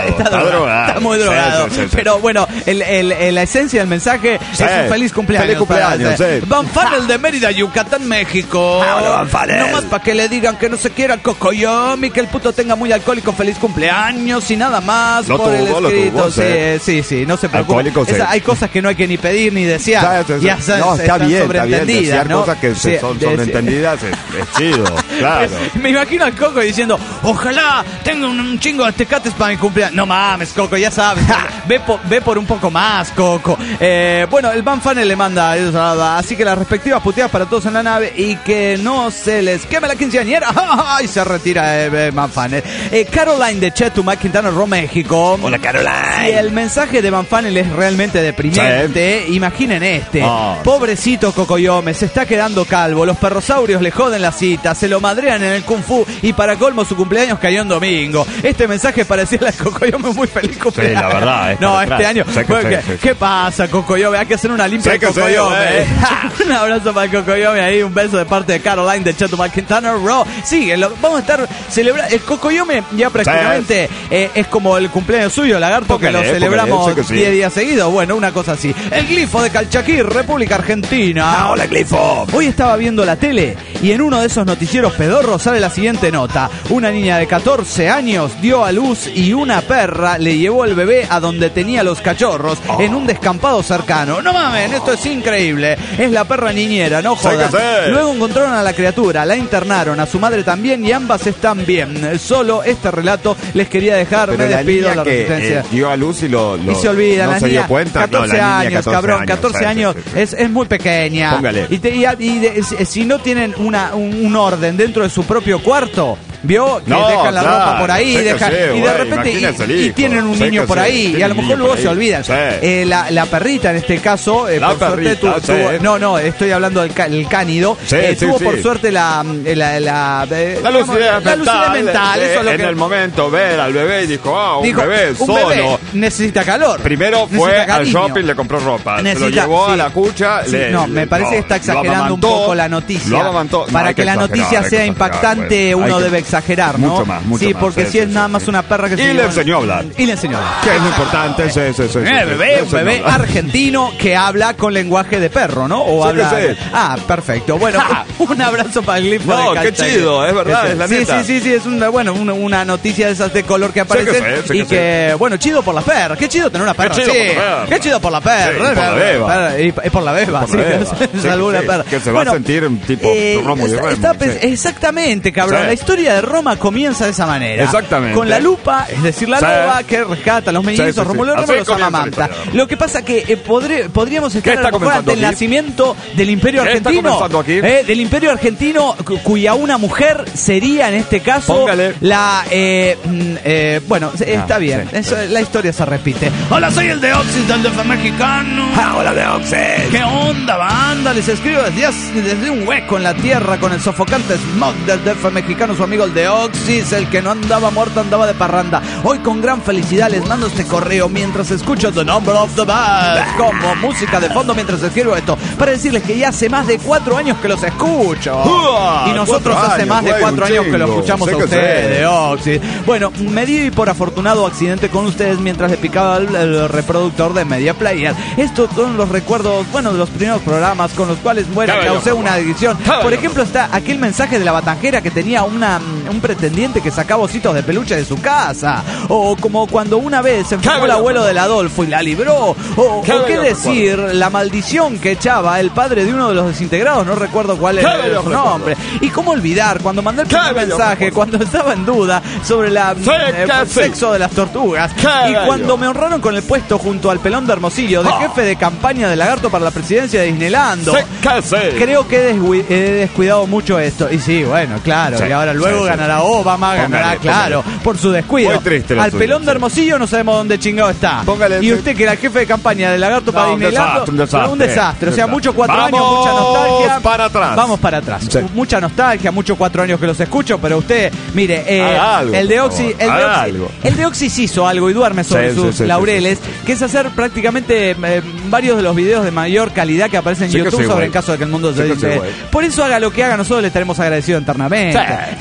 drogado. Está, Está drogado, drogado. está muy drogado. Sí, sí, sí, sí. Pero bueno, el, el, el- la esencia del mensaje Sí. es un feliz cumpleaños. Feliz cumpleaños, para- sí. Van Fanel de Mérida, Yucatán, México. Ah, hola, Van Fanel. No más para que le digan que no se quiera el cocoyomi, que el puto tenga muy alcohólico, feliz cumpleaños y nada más Lo por el tuvo, lo escrito. tuvo, sí, sí, sí, no se preocupe. Alcohólico, sí. Esa- hay cosas que no hay que ni pedir ni desear. Ya, ya, ya. Ya se- No, se está están bien, está bien. sobreentendidas, Desear ¿no? cosas que se Sí, son de- sobreentendidas es, es chido, claro. Me imagino al Coco diciendo, ojalá tenga un, un chingo de tecates para mi cumpleaños. No mames, Coco, ya sabes. ve, por, ve por un poco más, Coco. Eh, bueno, el Van Fanel le manda eso, así que las respectivas puteadas para todos en la nave y que no se les queme la quinceañera. Y se retira eh, Van Fanel. Eh, Caroline de Chetumal, Quintana Roo, México. Hola, Caroline. Si el mensaje de Van Fanel es realmente deprimente, imaginen este. Oh. Pobrecito Cocoyome, se está quedando calvo, los perrosaurios le joden la cita, se lo madrean en el Kung Fu y para colmo su cumpleaños cayó en domingo. Este mensaje parecía a Cocoyome muy feliz cumpleaños. Sí, la verdad, es No, para este atrás. año. Sé que fue sí, que- sí, sí. ¿Qué pasa, Cocoyome? Hay que hacer una limpia Sé de que sí, Cocoyome. güey. Un abrazo para Cocoyome ahí, un beso de parte de Caroline de Chetumal, Quintana Roo. Sí, lo- vamos a estar celebrando. El Cocoyome ya prácticamente eh, es como el cumpleaños suyo, Lagarto, Póngale, que lo póngale, celebramos sé que sí. diez días seguidos. Bueno, una cosa así. El glifo de Calchaquí, República Argentina. Ah, hola, Glifo. Hoy estaba viendo la tele y en uno de esos noticieros pedorros sale la siguiente nota. Una niña de catorce años dio a luz y una perra le llevó el bebé a donde tenía los cachorros en un descampado cercano. No mames, esto es increíble. Es la perra niñera, no Sé que jodan. sé. Luego encontraron a la criatura, la internaron, a su madre también y ambas están bien. Solo este relato les quería dejar. Pero Me la despido, niña la que resistencia. eh, dio a luz y lo, lo- Y se olvidan, no la se niña, dio cuenta. catorce no, la niña, años, catorce cabrón, años, catorce sí, años, sí, sí. Es, es muy pequeña. Póngale. Y, te- y- y de- si- si no tienen una, un, un orden dentro de su propio cuarto, vio que No, dejan la claro, ropa por ahí, sé que dejan- sí, y de güey, repente y, imagínese el y hijo, tienen un sé niño que por sí, ahí y tiene a lo un mejor niño luego por se ahí, olvidan. sí. Eh, la, la perrita en este caso, eh, La por suerte perrita, tu- sí. tuvo, no, no, estoy hablando del ca- el cánido, Sí, eh, sí, tuvo sí. por suerte la la, la, eh, La digamos, lucidez la mental, lucidez mental, eh, eso es lo en que el momento ver al bebé y dijo, ah, un dijo, bebé un solo. bebé necesita calor. Primero fue necesita al cariño. shopping, le compró ropa, se Necesita- lo llevó sí. a la cucha. Sí, le- no, me le- parece lo- que está lo exagerando un amamantó, poco la noticia. Lo amamantó. No, Para hay que la exagerar, noticia hay que sea exagerar, impactante, güey. uno Hay que- debe exagerar, ¿no? Mucho más, mucho sí, más, porque sí, si sí, es sí, nada sí. más una perra que Y se le lleva- enseñó a hablar. Y le enseñó a hablar. Que es lo importante, sí, sí, sí, sí, Eh, sí, bebé, le un enseñó a bebé hablar. argentino que habla con lenguaje de perro, ¿no? O Sí habla. que sí. Ah, perfecto. Bueno, Ja. un abrazo para el glifo No, de qué Calchaquí. chido, es verdad, Ese- es la sí, neta. Sí, sí, sí, es una, bueno, una, una noticia de esas de color que aparecen sé, sé y que que, bueno, chido por la perra. Qué chido tener una perra. chido sí. por la perra. Qué chido por la perra. Sí, y por la beba. Perra, Y, y por la beba, Por sí. la beba. que Sí, salvó sí, una perra. que se va a sentir un tipo Rómulo y está- Remo, está sí. pens- Exactamente, cabrón. Sí. La historia de Roma comienza de esa manera. Exactamente. Con la lupa, es decir, la Sí. loba que rescata a los mellizos, Sí, sí, sí. Rómulo y Remo Así los comienza la amamanta. historia. Lo que pasa que eh, podré- podríamos estar está a lo mejor ante comenzando el aquí? nacimiento del Imperio ¿Qué está Argentino. comenzando aquí? Eh, del Imperio Argentino, cu- cuya una mujer sería en este caso Póngale. la. eh, mm, eh, bueno, eh, está Ah, bien. sí, Eso, la historia se repite. Hola, soy el de Oxys del D F mexicano. Ah, hola, de Oxes. ¿Qué onda, banda? Les escribo desde, desde un hueco en la tierra con el sofocante smog del D F mexicano, su amigo el de Oxys, el que no andaba muerto, andaba de parranda. Hoy con gran felicidad les mando este correo mientras escucho The Number of the Bad como música de fondo mientras escribo esto, para decirles que ya hace más de cuatro años que los escucho. ¡Uah! Y nosotros Cuatro hace años, más de güey, cuatro un años que lo chingo. escuchamos Sé a que ustedes, sé. de Oxys. Bueno, me di por afortunado accidente con ustedes mientras le picaba el, el reproductor de Media Player. Estos son los recuerdos, bueno, de los primeros programas con los cuales, bueno, Cabello, causé una adicción. Cabello. Por ejemplo, está aquel mensaje de la batanjera que tenía una, un pretendiente que sacaba ositos de peluche de su casa. O como cuando una vez se enfermó el Cabello. abuelo del Adolfo y la libró. O, o Cabello, qué decir, recuerdo. la maldición que echaba el padre de uno de los desintegrados, no recuerdo cuál es Cabello, su recuerdo. nombre. Y cómo olvidar, cuando mandé el primer Cabello, mensaje, recuerdo. cuando estaba en duda sobre la Sí, eh, que sí. sexo de las tortugas. Cabello. Y cuando me honraron con el puesto junto al pelón de Hermosillo de Oh. jefe de campaña de Lagarto para la presidencia de Disneylando. Se case. Creo que he, desgui- he descuidado mucho esto. Y sí, bueno, claro. Sí, y ahora luego sí, sí, ganará sí. Obama, ganará, Póngale, claro, póngale. por su descuido. Muy triste lo Al suyo, pelón de sí. Hermosillo no sabemos dónde chingado está. Póngale, y sí. usted que era el jefe de campaña de Lagarto No, para un Disneylando. desastre, un desastre. un desastre. O sea, Un mucho desastre. cuatro años, Vamos mucha nostalgia. para atrás. Vamos para atrás. Sí. Mucha nostalgia, muchos cuatro años que los escucho, pero usted, mire, eh, Haga algo, el de por Oxy, favor. el de Haga Oxy, algo. el de Oxys hizo algo y duerme sobre Sí, sí, sus sí, sí, laureles, que es hacer prácticamente eh, varios de los videos de mayor calidad que aparecen en Sí que YouTube sí, sobre güey. el caso de que el mundo Sí se que dice. sí, güey. Por eso haga lo que haga, nosotros le estaremos agradecidos eternamente. Sí. Eternamente.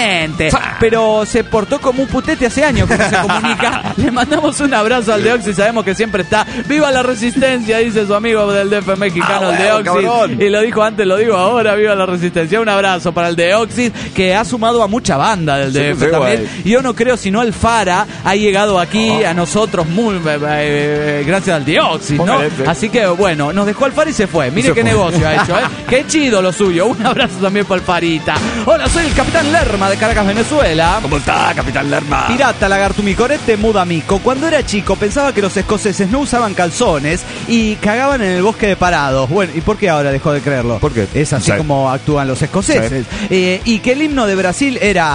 Exactamente. Pero se portó como un putete hace años que no se comunica. Le mandamos un abrazo al Deoxys, sabemos que siempre está. ¡Viva la resistencia! Dice su amigo del D F mexicano, ah, el Deoxys. Cabrón. Y lo dijo antes, lo digo ahora, viva la resistencia. Un abrazo para el Deoxys, que ha sumado a mucha banda del D F sí, sí, también. Y yo no creo, sino el Fara ha llegado aquí oh. a nosotros muy eh, eh, gracias al Deoxys, ¿no? Póngale. Así que bueno, nos dejó al Fara y se fue. Mire se qué fue. negocio ha hecho, ¿eh? Qué chido lo suyo. Un abrazo también para el Farita. Hola, soy el Capitán Lerma de Caracas, Venezuela. ¿Cómo está, Capitán Lerma? Pirata, lagarto, micorete, mudamico. Cuando era chico pensaba que los escoceses no usaban calzones y cagaban en el bosque de parados. Bueno, ¿y por qué ahora dejó de creerlo? ¿Por qué? Es así sí. como actúan los escoceses. Sí. Eh, y que el himno de Brasil era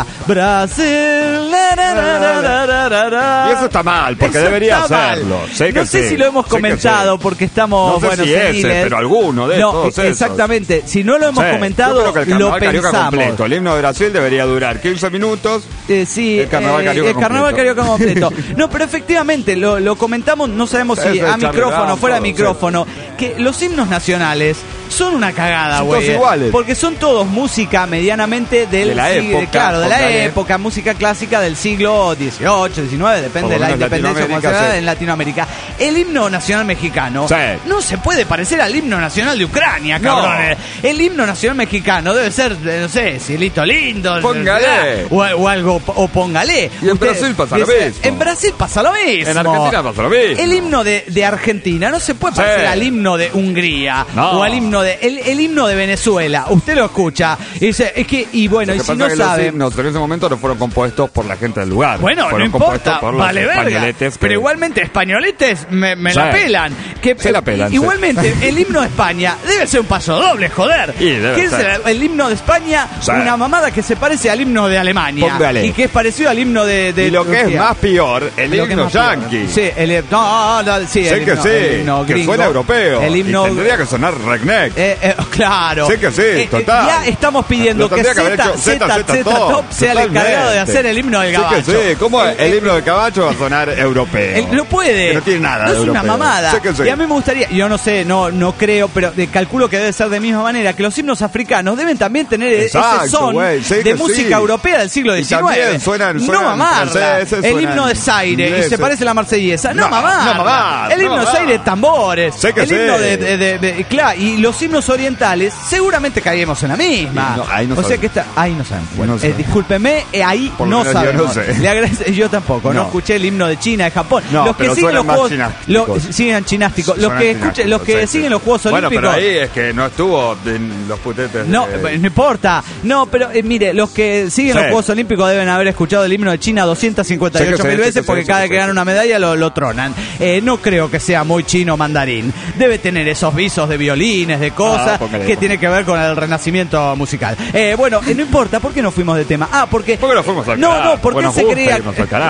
Brasil. La, la, la, la, la, la, la, la. Y eso está mal, porque eso debería hacerlo. Sé que no sé sí. si lo hemos sé comentado porque estamos no sé bueno, si ese, pero alguno de no, todos exactamente. Esos. Si no lo hemos sí. comentado, Yo creo que el lo pensamos. Completo. El himno de Brasil debería durar quince minutos. Eh, sí, el carnaval eh, carioca el carnaval completo. carioca completo. No, pero efectivamente lo, lo comentamos, no sabemos si a micrófono o fuera de micrófono, sí. que los himnos nacionales son una cagada, güey. Porque son todos música medianamente del de la siglo, época, claro, de la póngale. época, música clásica del siglo dieciocho, diecinueve, depende de la independencia como se da en Latinoamérica. El himno nacional mexicano sí. no se puede parecer al himno nacional de Ucrania, cabrones. No. El himno nacional mexicano debe ser, no sé, Cielito Lindo, póngale. O, o algo, o póngale. Y en Usted, Brasil pasa lo mismo. En Brasil pasa lo mismo. En Argentina pasa lo mismo. El himno de, de Argentina no se puede parecer sí. al himno de Hungría no. o al himno de el, el himno de Venezuela. Usted lo escucha y dice, es que, y bueno, y si no sabe. Los himnos en ese momento no fueron compuestos por la gente del lugar. Bueno, fueron no importa, por vale los verga. Que... Pero igualmente, españoletes me, me sí. la pelan. Que, Se la pelan. Igualmente, sí. el himno de España debe ser un paso doble, joder. Y debe ¿Qué ser. es el, el himno de España? Sí. Una mamada que se parece al himno de Alemania. Póngale. Y que es parecido al himno de. de y lo que es más peor, el lo himno yankee. Sí, el. No, no, sí, sé el que himno, sí, el himno que gringo, suena europeo. El himno. Y tendría que sonar redneck. Eh, eh, claro. Sé que sí, eh, total. Ya estamos pidiendo que Z, que Z, Z, Z Top sea el encargado de hacer el himno del gabacho. Sé que sí, ¿cómo el, el himno del gabacho va a sonar europeo? El, no puede. Que no tiene nada no de es europeo. Una mamada. Sé que sí. Y a mí me gustaría, yo no sé, no no creo, pero de, calculo que debe ser de misma manera, que los himnos africanos deben también tener exacto, ese son de música sí. europea del siglo diecinueve. Suenan, suenan no mamarla. El suenan himno de Zaire ingleses. y se parece a la marsellesa. No, no mamarla. No mamar, el himno no de Zaire tambores. Sé que el sí. himno de, de, de, de, claro, y los himnos orientales seguramente caeríamos en la misma. No, ahí no o sea saben. que está, ahí no saben. Bueno, no eh, discúlpeme, eh, ahí Por no sabemos. Yo, no sé. Le agradezco, yo tampoco, no. no escuché el himno de China, de Japón. No, los que pero siguen los juegos lo, siguen chinásticos. Los que escuchen, los que sí, siguen sí. los Juegos Bueno, Olímpicos. pero ahí es que no estuvo en los putetes. No, de... no importa. No, pero eh, mire, los que siguen sí. los Juegos Olímpicos deben haber escuchado el himno de China doscientas cincuenta y ocho mil veces porque cada vez que ganan una medalla lo, lo tronan. Eh, no creo que sea muy chino mandarín. Debe tener esos visos de violines, de cosas ah, que tiene que ver con el renacimiento musical. Eh, bueno, eh, no importa, ¿por qué no fuimos de tema? Ah, porque... ¿Por qué no fuimos al No, canal? no, porque bueno, se creía...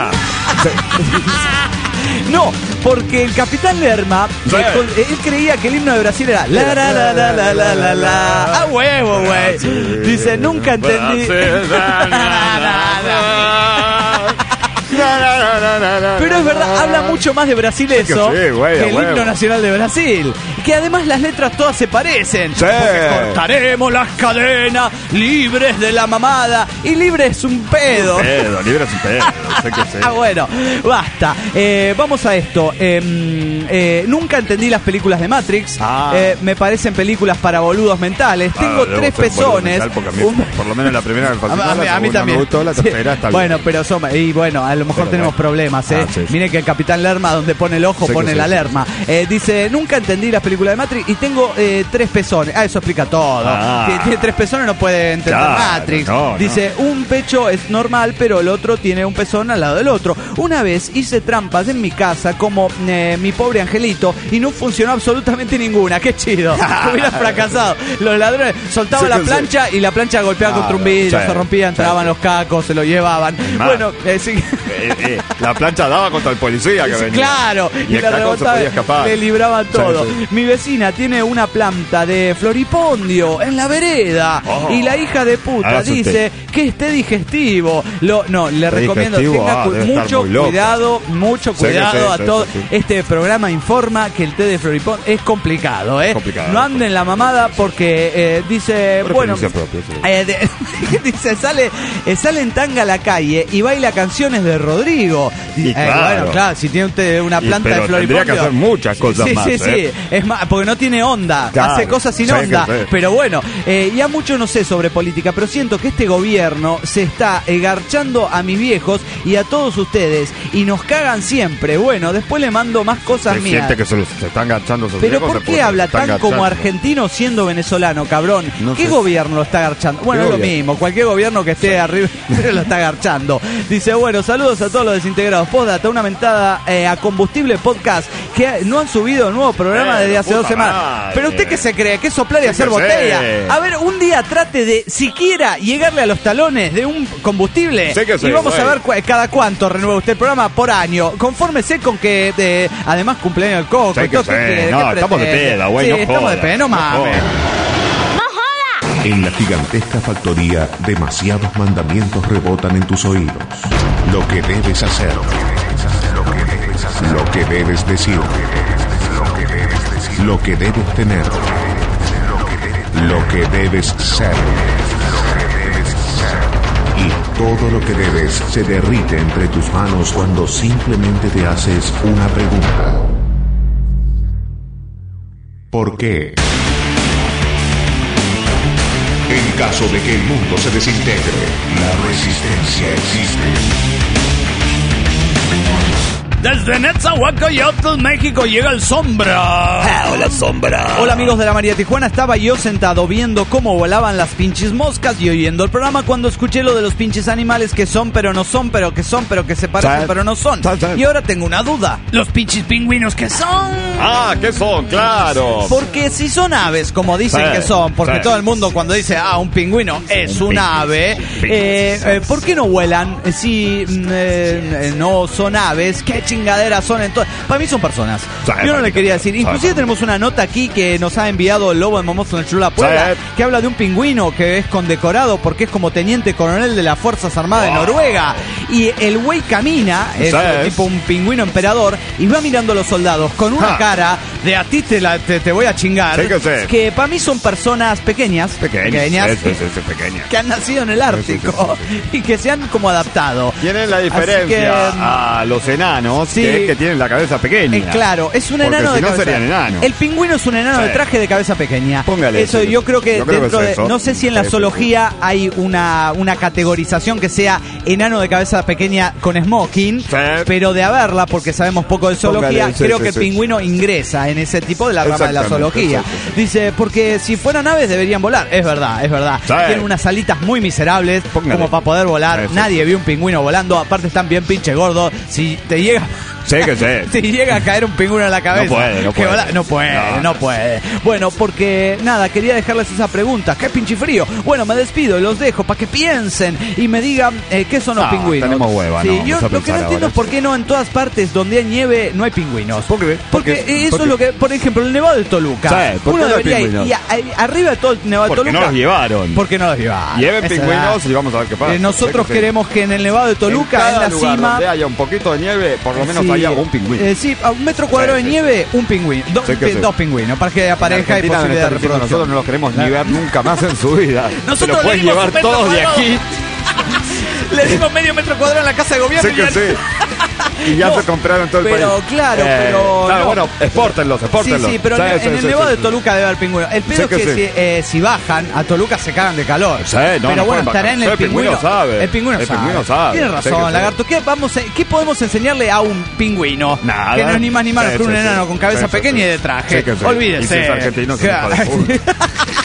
No, porque el Capitán Lerma, sí. él, él creía que el himno de Brasil era la la la la la la la la. ¡A huevo, güey! Dice, nunca entendí. Pero es verdad, habla mucho más de Brasil eso que, sí, güey, que el huevo. himno nacional de Brasil. Que además las letras todas se parecen. Sí. Porque cortaremos las cadenas, libres de la mamada. Y libre es un pedo. Un pedo, libre es un pedo. Sé que sí. Ah, bueno, basta. Eh, vamos a esto. Eh, eh, nunca entendí las películas de Matrix. Ah. Eh, me parecen películas para boludos mentales. Ah, Tengo tres pezones. Mental, a mí, un... Por lo menos la primera me fascinó, a, a, la a mí también. Me gustó, la tercera está bien. Bueno, pero son, y bueno, a lo mejor pero tenemos bueno. problemas, ¿eh? Ah, sí, sí. Mire que el Capitán Lerma, donde pone el ojo, sé pone la sí, Lerma. Sí. Eh, dice, nunca entendí las películas de Matrix y tengo eh, tres pezones. Ah, eso explica todo. Ah. Si tiene tres pezones no puede entender claro, Matrix. No, dice, no. un pecho es normal, pero el otro tiene un pezón al lado del otro. Una vez hice trampas en mi casa como eh, mi pobre angelito y no funcionó absolutamente ninguna. Qué chido. Hubiera fracasado. Los ladrones soltaban sí, la plancha sí. y la plancha golpeaba claro, contra un vidrio, sí, se rompía, entraban sí. los cacos, se lo llevaban. Man. Bueno, eh, sí. Eh, eh. La plancha daba contra el policía que venía. Claro, y, y, el la caco se rebotaba, podía escapar. le libraba todo. Sí, sí. Mi vecina tiene una planta de floripondio en la vereda Oh. y la hija de puta Ahora dice que esté digestivo. Lo, no, le recomiendo, digestivo, tenga ah, cu- debe estar mucho muy loca. cuidado, mucho Sí que cuidado sí, a sí, todo. sí, sí. Este programa informa que el té de floripondio es complicado, ¿eh? Complicado. No anden la mamada porque eh, dice, Por bueno, experiencia propia, sí. eh, de- dice, sale, eh, sale en tanga a la calle y baila canciones de Rodrigo. Y Eh, claro. Bueno, claro, si tiene usted una Y- planta pero de floripondio. tendría que hacer muchas cosas sí, más, Sí, ¿eh? sí, es más, porque no tiene onda, Claro. hace cosas sin Sí, que onda. sí. Pero bueno, eh, ya mucho no sé sobre política, pero siento que este gobierno se está egarchando a mis viejos y a todos ustedes y nos cagan siempre. Bueno, después le mando más cosas Se mías. siente que se, los- se están ganchando sus Pero viejos, ¿por se qué puede- habla se están tan como ganchando. argentino siendo venezolano, cabrón? No ¿Qué sé. gobierno lo está agarchando? Bueno, es lo gobierno? mismo, cualquier gobierno que esté arriba lo está agarchando. Dice, bueno, saludos a todos los desintegrados. Postdata, una mentada eh, a Combustible Podcast, que no han subido el nuevo programa Eh, desde hace puta dos semanas. madre. Pero usted qué se cree, que es soplar y Sí hacer que botella. sé. A ver, un día trate de siquiera llegarle a los talones de un combustible. Sí que y sé, vamos a güey. ver cu- cada cuánto renueva usted el programa por año. Confórmese con que de, además cumpleaños el coco. Sí que entonces, sé. ¿qué- No, qué estamos de pretende? peda, güey, Sí, no estamos de joda, peda, no no mames. joda. En la gigantesca factoría, demasiados mandamientos rebotan en tus oídos. Lo que debes hacer, lo que debes hacer, lo que debes decir, lo que debes decir, lo que debes tener, lo que debes ser, y todo lo que debes se derrite entre tus manos cuando simplemente te haces una pregunta. ¿Por qué? En caso de que el mundo se desintegre, la resistencia existe. Desde Netzahualcoyotl, México, llega el Sombra. Ah, hola, Sombra. Hola amigos de la María Tijuana, estaba yo sentado viendo cómo volaban las pinches moscas y oyendo el programa cuando escuché lo de los pinches animales que son pero no son, pero que son pero que se parecen Sí. pero no son. Sí, sí. Y ahora tengo una duda, los pinches pingüinos que son. Ah, ¿qué son? Claro. Porque si son aves, como dicen Sí, que son, porque sí. todo el mundo cuando dice, ah, un pingüino es Un un pingüino, ave, un pingüino, eh, sí. eh, ¿por qué no vuelan? Eh, Si mm, eh, no son aves, ¿qué chingaderas son entonces? Para mí son personas. Sí, Yo no para le mí quería también. decir. Sí, Inclusive para mí tenemos una nota aquí que nos ha enviado el Lobo de Momozo en el Chula Puebla, Sí. que habla de un pingüino que es condecorado porque es como teniente coronel de las Fuerzas Armadas de Wow. Noruega. Y el güey camina, es Sí. tipo un pingüino emperador, y va mirando a los soldados con una Ja. cara de a ti te, la- te, te voy a chingar. Sí que sí. Que para mí son personas pequeñas, Pequeñas. Sí, sí, sí, sí, pequeñas. que han nacido en el Ártico y que se han como adaptado. Tienen la Así diferencia que, a los enanos, sí. que es que tienen la cabeza pequeña. Eh, claro, es un Porque enano si de no cabeza. serían enanos. El pingüino es un enano Sí. de traje de cabeza pequeña. Póngale eso. eso. Yo creo que Yo creo que dentro es de, eso. no sé si en la Sí, sí, zoología hay una una categorización que sea enano de cabeza pequeña con smoking, Sí. pero de haberla porque sabemos poco de zoología, Póngale, sí, creo sí, que el sí. pingüino ingresa en ese tipo de la rama de la Exactamente, zoología. exacto. Dice, porque si fueran aves deberían volar. Es verdad, es verdad. Sí. Tienen unas alitas muy miserables Póngale. como para poder volar. Eso. Nadie vio un pingüino volando, aparte están bien pinche gordos. Si te llega Sí que sí. si llega a caer un pingüino en la cabeza. No puede, no que puede. vola- no puede, no, No. puede. Bueno, porque nada, quería dejarles esa pregunta. ¿Qué pinche frío? Bueno, me despido y los dejo para que piensen y me digan eh, qué son los No, pingüinos. tenemos hueva, Sí, no, yo vamos a lo que no pensar entiendo ahora. es por qué no en todas partes donde hay nieve no hay pingüinos. ¿Por qué? ¿Por Porque qué? eso ¿Por es qué? lo que, por ejemplo, el Nevado de Toluca. Sí, ¿por qué uno no hay debería ir pingüinos? y a- a- arriba de todo el Nevado de Porque Toluca. no los llevaron. Porque no los llevaron. Lleven Esa pingüinos edad. y vamos a ver qué pasa. Eh, nosotros Sí que sí. queremos que en el Nevado de Toluca, en, en, cada la lugar cima, donde haya un poquito de nieve, por lo menos sí, haya un pingüino. eh, sí, a un metro cuadrado Sí, de sí, nieve, un pingüino. Do- Sí que pi- sí. Dos pingüinos, para que haya En pareja y Argentina deben posibilidad de estar diciendo, reproducción. nosotros no los queremos ni ver nunca más en su vida. Nosotros Se los le pueden dimos llevar un metro todos de cuadrado. aquí. Le dimos medio metro cuadrado en la casa de gobierno. Sí y que ya- sí. Y ya No, se compraron todo el pero país. claro, pero Claro, no. bueno, expórtenlos, Sí, expórtenlos. sí, pero Sí, en, sí, en el sí, Nevado sí. de Toluca debe haber pingüinos. El pedo Sí es que que sí. si, eh, si bajan a Toluca se cagan de calor. Sí, no, pero no bueno, pueden estará bajar. en Sí, el el pingüino pingüino. sabe. El pingüino El sabe. pingüino sabe. Tiene Sí razón, que sí. lagarto. ¿Qué, vamos a- ¿Qué podemos enseñarle a un pingüino? Nada. Que no es ni más ni menos Sí, que un sí, enano sí. con cabeza Sí, sí, pequeña sí. y de traje. Sí que sí. Olvídese. Y si es argentino, es un hijo de puta.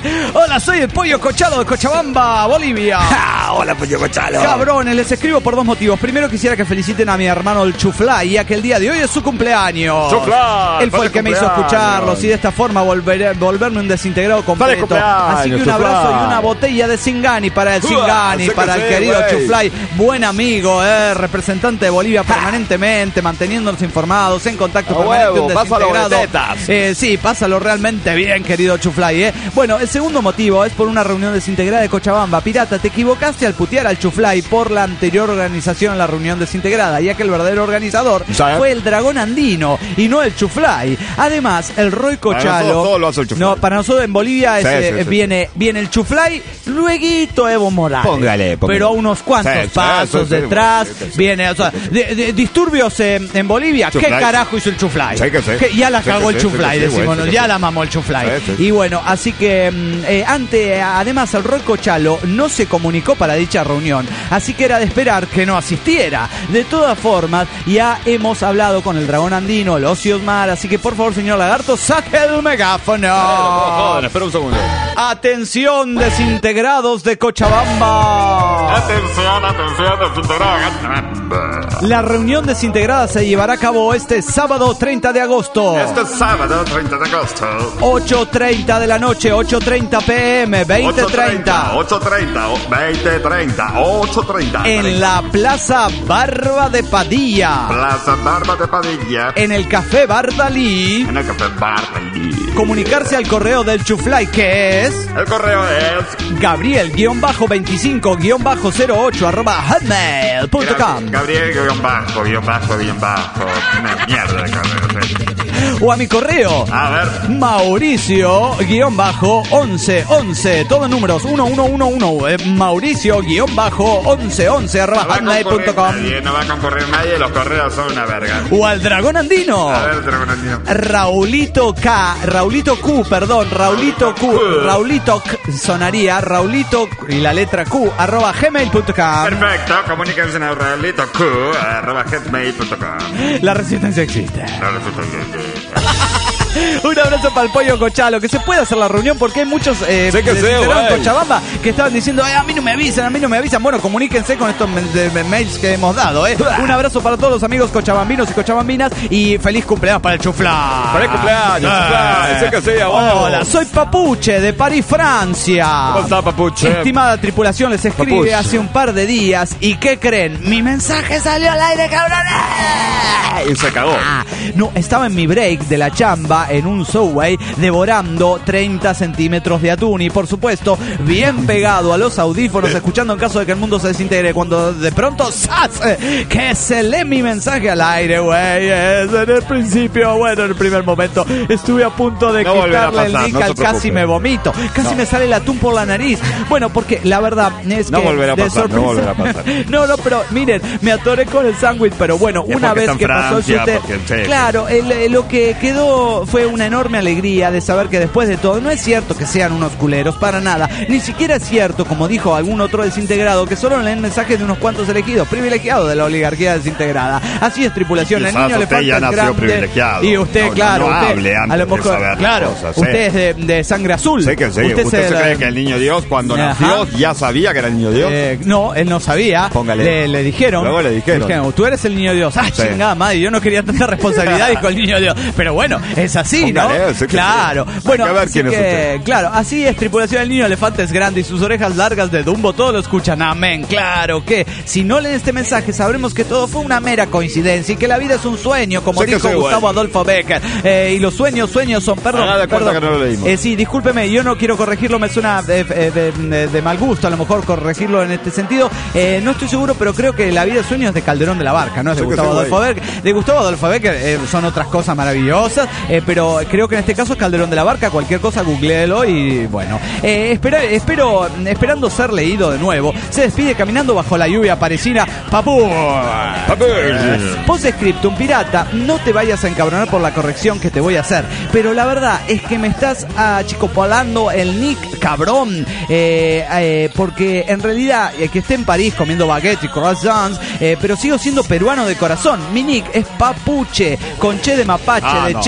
Hola, soy el Pollo Cochalo de Cochabamba, Bolivia. Ah, hola, Pollo Cochalo. Cabrones, les escribo por dos motivos. Primero, quisiera que feliciten a mi hermano el Chuflay, ya que el día de hoy es su cumpleaños. Chuflay, Él fue el que me hizo escucharlos y de esta forma volveré, volverme un desintegrado completo. Así que un abrazo y una botella de Singani para el Singani, para el sí, querido wey. Chuflay. Buen amigo, eh, representante de Bolivia permanentemente, manteniéndonos informados, en contacto A permanente, huevo, un pásalo desintegrado. de tetas. Eh, sí, pásalo realmente bien, querido Chuflay, eh. Bueno, el segundo motivo es por una reunión desintegrada de Cochabamba. Pirata, te equivocaste al putear al Chuflay por la anterior organización en la reunión desintegrada, ya que el verdadero organizador ¿Sabe? fue el Dragón Andino y no el Chuflay. Además, el Roy Cochalo. Para nosotros todo lo hace el Chuflay. No, para nosotros en Bolivia es, Sí, eh, sí, sí. viene, viene el Chuflay, lueguito Evo Morales. Póngale, póngale. Pero a unos cuantos Sí, sí, pasos sí, sí, detrás sí, sí, sí. viene, o sea, de- de- disturbios en, en Bolivia. ¿Qué Chuflay. carajo hizo el Chuflay? Sí, que sí. Que ya la Sí, cagó que el sí, Chuflay, sí, que sí, decimos, güey, sí, ya que la sí. mamó el Chuflay. Sí, sí. Y bueno, así que mm, eh, ante, además el Roy Cochalo no se comunicó para dicha reunión, así que era de esperar que no asistiera. De todas formas, ya hemos hablado con el Dragón Andino, el Ocio Osmar, así que por favor, señor Lagarto, saque el megáfono. Joder, espera un segundo. Atención, desintegrados de Cochabamba. Atención, atención, desintegrado. La reunión desintegrada se llevará a cabo este sábado treinta de agosto. Este sábado, treinta de agosto. ocho treinta de la noche, ocho treinta pm, veinte treinta. ocho treinta, veinte treinta, ocho treinta. En la Plaza Barba de Padilla. Plaza Barba de Padilla. En el Café Bardalí. En el Café Bardalí. Comunicarse al correo del Chuflay, que es El correo es Gabriel veinticinco cero ocho arroba hotmail punto com. Gabriel guión bajo, guión bajo, guión bajo. Una mierda de correo. ¿Sí? O a mi correo A ver. Mauricio guión bajo once once, todos números uno uno uno uno, eh, Mauricio guión bajo once once arroba No va a hotmail punto concurrir com. nadie, no va a concurrir nadie, los correos son una verga. O al Dragón Andino. A ver, Dragón Andino. Raulito K, Raulito Q, perdón, Raulito Q, Raulito K, sonaría Raulito y la letra Q, arroba gmail punto com. Perfecto, comuníquense a raulito q arroba hotmail punto com. La resistencia existe. No resulta que- Un abrazo para el Pollo Cochalo, que se puede hacer la reunión porque hay muchos eh, Sí que sé, desintegrados en güey. Cochabamba que estaban diciendo, "Ay, a mí no me avisan, a mí no me avisan". Bueno, comuníquense con estos me- de- de mails que hemos dado, ¿eh? Un abrazo para todos los amigos cochabambinos y cochabambinas y feliz cumpleaños para el Chuflay. Feliz cumpleaños, Eh. Chuflay. Sí que sí, a huevo. Hola, soy Papuche de París, Francia. ¿Cómo está, Papuche? Estimada tripulación, les escribe Papuche. hace un par de días. ¿Y qué creen? Mi mensaje salió al aire, cabrones. Y se cagó. Ah, no, estaba en mi break de la chamba en un subway devorando treinta centímetros de atún y por supuesto bien pegado a los audífonos escuchando en caso de que el mundo se desintegre cuando de pronto ¡zas! Eh, que se lee mi mensaje al aire, güey. Es en el principio, bueno, en el primer momento estuve a punto de No volverá a quitarle pasar, el link no se al casi preocupe. me vomito. Casi No. me sale el atún por la nariz. Bueno, porque la verdad es No que volverá a de pasar, no sorpresa- volverá a pasar. no, no, pero miren, me atoré con el sándwich, pero bueno, Es una porque vez está en que pasó el Francia, suste- porque, sí. claro, el- el- lo que quedó fue una enorme alegría de saber que después de todo no es cierto que sean unos culeros, para nada. Ni siquiera es cierto, como dijo algún otro desintegrado, que solo leen mensajes de unos cuantos elegidos, privilegiados de la oligarquía desintegrada. Así es, tripulación. El Quizás niño usted elefante ya es nació grande. privilegiado. Y usted, No, no, claro, no usted, hable antes a lo de mejor, saber claro, cosas, ¿eh? usted es de, de sangre azul. Sí que sí. Usted, ¿Usted, se, se cree que el niño Dios cuando Ajá. nació ya sabía que era el niño Dios? Eh, no, él no sabía. Póngale. Le, le dijeron. Luego le dijeron. Tú eres el niño Dios. Ah, Sí. chingada madre, yo no quería tanta responsabilidad, dijo el niño Dios. Pero bueno, es así, Póngale, ¿no? sí que Claro. sí. Hay Bueno, que ver así quién es que, usted. claro, así es, tripulación. El niño elefante es grande y sus orejas largas de Dumbo, todos lo escuchan. Amén. Claro que si no leen este mensaje, sabremos que todo fue una mera coincidencia y que la vida es un sueño, como Sí que dijo sí, Gustavo bueno. Adolfo Becker. Eh, y los sueños, sueños son, perdón. Haga de cuenta perdón. que no lo leímos. Eh, sí, discúlpeme, yo no quiero corregirlo, me suena de, de- de- de mal gusto a lo mejor corregirlo en este sentido. Eh, no estoy seguro, pero creo que La vida de sueños es de Calderón de la Barca, no es de Sí que Gustavo sí, Adolfo güey. Becker. De Gustavo Adolfo Becker eh, son otras cosas maravillosas, eh, pero creo que en este caso es Calderón de la Barca. Cualquier cosa, googleelo y bueno. Eh, espera, espero, esperando ser leído de nuevo, se despide caminando bajo la lluvia parisina, Papu. Papu. Postscriptum, pirata, no te vayas a encabronar por la corrección que te voy a hacer, pero la verdad es que me estás achicopalando el nick, cabrón, eh, eh, porque en realidad eh, que esté en París comiendo baguettes y croissants, eh, pero sigo siendo peruano de corazón. Mi nick es Papuche, con che de mapache, Ah, de no. chela,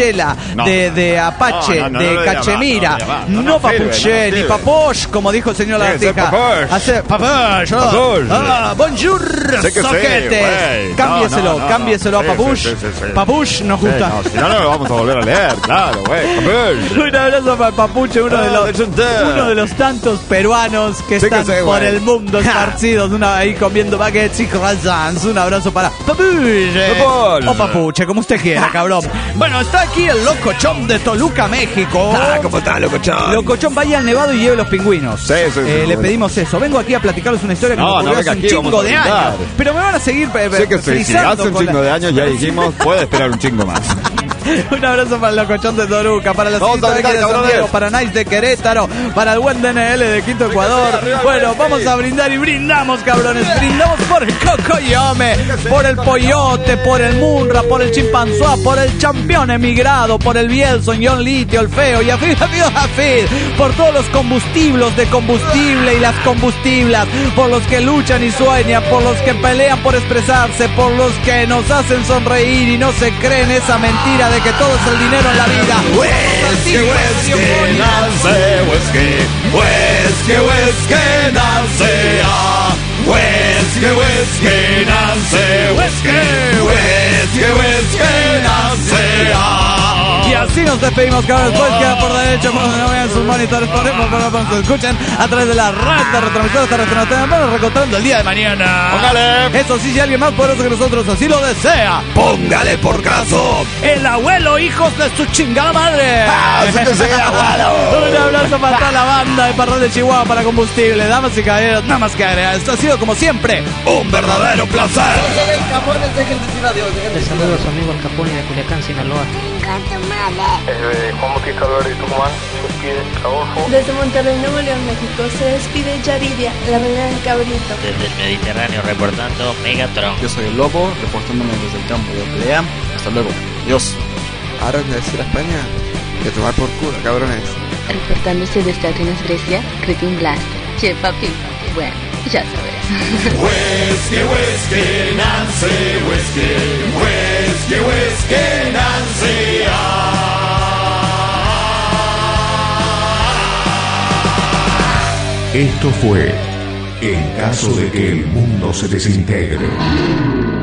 no, de, de Apache, no, no, no, de no, Cachemira, no, no, no, no, no Papuche, sirve, no ni sirve. Paposh, como dijo el señor Tiene que ser Lagartija. Paposh. Hace Paposh, oh. Paposh. Ah, bonjour, Sé que sí, soquetes. güey. Cámbieselo, No, no, no, cámbieselo no. a Papush. Sí, sí, sí, sí. Papush nos Sí, gusta. no, si no, no lo vamos a volver a leer, claro, güey. Papush. Un abrazo para el Papuche, uno, Ah, de los, legendario. uno de los tantos peruanos que Sí que están sí, por güey. el mundo esparcidos, una ahí comiendo baguettes y croissants. Un abrazo para Papuche. Papuche. O Papuche, como usted quiera, cabrón. Bueno, está aquí el Locochón de Toluca, México. Ah, ¿cómo está, locochón? Locochón, vaya al Nevado y lleve los pingüinos. Sí, sí, sí, Eh, sí, le sí. pedimos eso. Vengo aquí a platicarles una historia que No, me no, ocurrió venga hace un aquí, chingo vamos a de brindar. años. Pero me van a seguir eh, Sé que sí, si frisando hace un con la- chingo de años, ya dijimos, puede esperar un chingo más. Un abrazo para el Locochón de Toluca, para la Vamos a Cita de brincar, San cabrones. Diego, para Nice de Querétaro, para el buen D N L de Quito, Ecuador. Bueno, vamos a brindar y brindamos, cabrones. Brindamos por el Cocoyome, por el Poyote, por el Munra, por el Chimpanzá, por el Campeón Emigrado, por el Bielson, John Litio, el Feo y Afid, Afid, Afid, por todos los combustibles de combustible y las combustiblas, por los que luchan y sueñan, por los que pelean por expresarse, por los que nos hacen sonreír y no se creen esa mentira de que todo es el dinero en la vida. Whisky, whisky, Nancy, whisky, whisky, whisky, Nancy, ah. Whisky, whisky, Nancy, whisky, whisky, whisky, Nancy, ah. Y así nos despedimos, cabrón. Después queda por derecho, por donde no vean sus monitores, por ejemplo, para que nos escuchen a través de la red de retransmisores, de retransmisores, bueno, recontrando el día de mañana. Póngale. Eso sí, si alguien más poderoso que nosotros así lo desea. Póngale por caso. El abuelo, hijos de su chingada madre. Ah, sí que sí, abuelo. Un abrazo para toda la banda de Parral de Chihuahua para combustible. Damas y caballeros, nada más que agregar. Esto ha sido como siempre Un verdadero placer. Les saludo a su amigo El Capone de Culiacán, Sinaloa. Desde Juan Bautista Álvarez de Tucumán, se despide Adolfo. Desde Monterrey, Nuevo León, México, se despide Yaridia, la reina del cabrito. Desde el Mediterráneo, reportando Megatron. Yo soy el Lobo, reportándome desde el campo de pelea. Hasta luego. Adiós. Ahora de decir a España, que tomar por culo, cabrones. Reportándose desde Atenas, Grecia, Cretin Blast. Che, papi, bueno, ya sabes. Whisky, whisky, Nancy, whisky, whisky, whisky, Nancy, ah. Esto fue En caso de que el mundo se desintegre.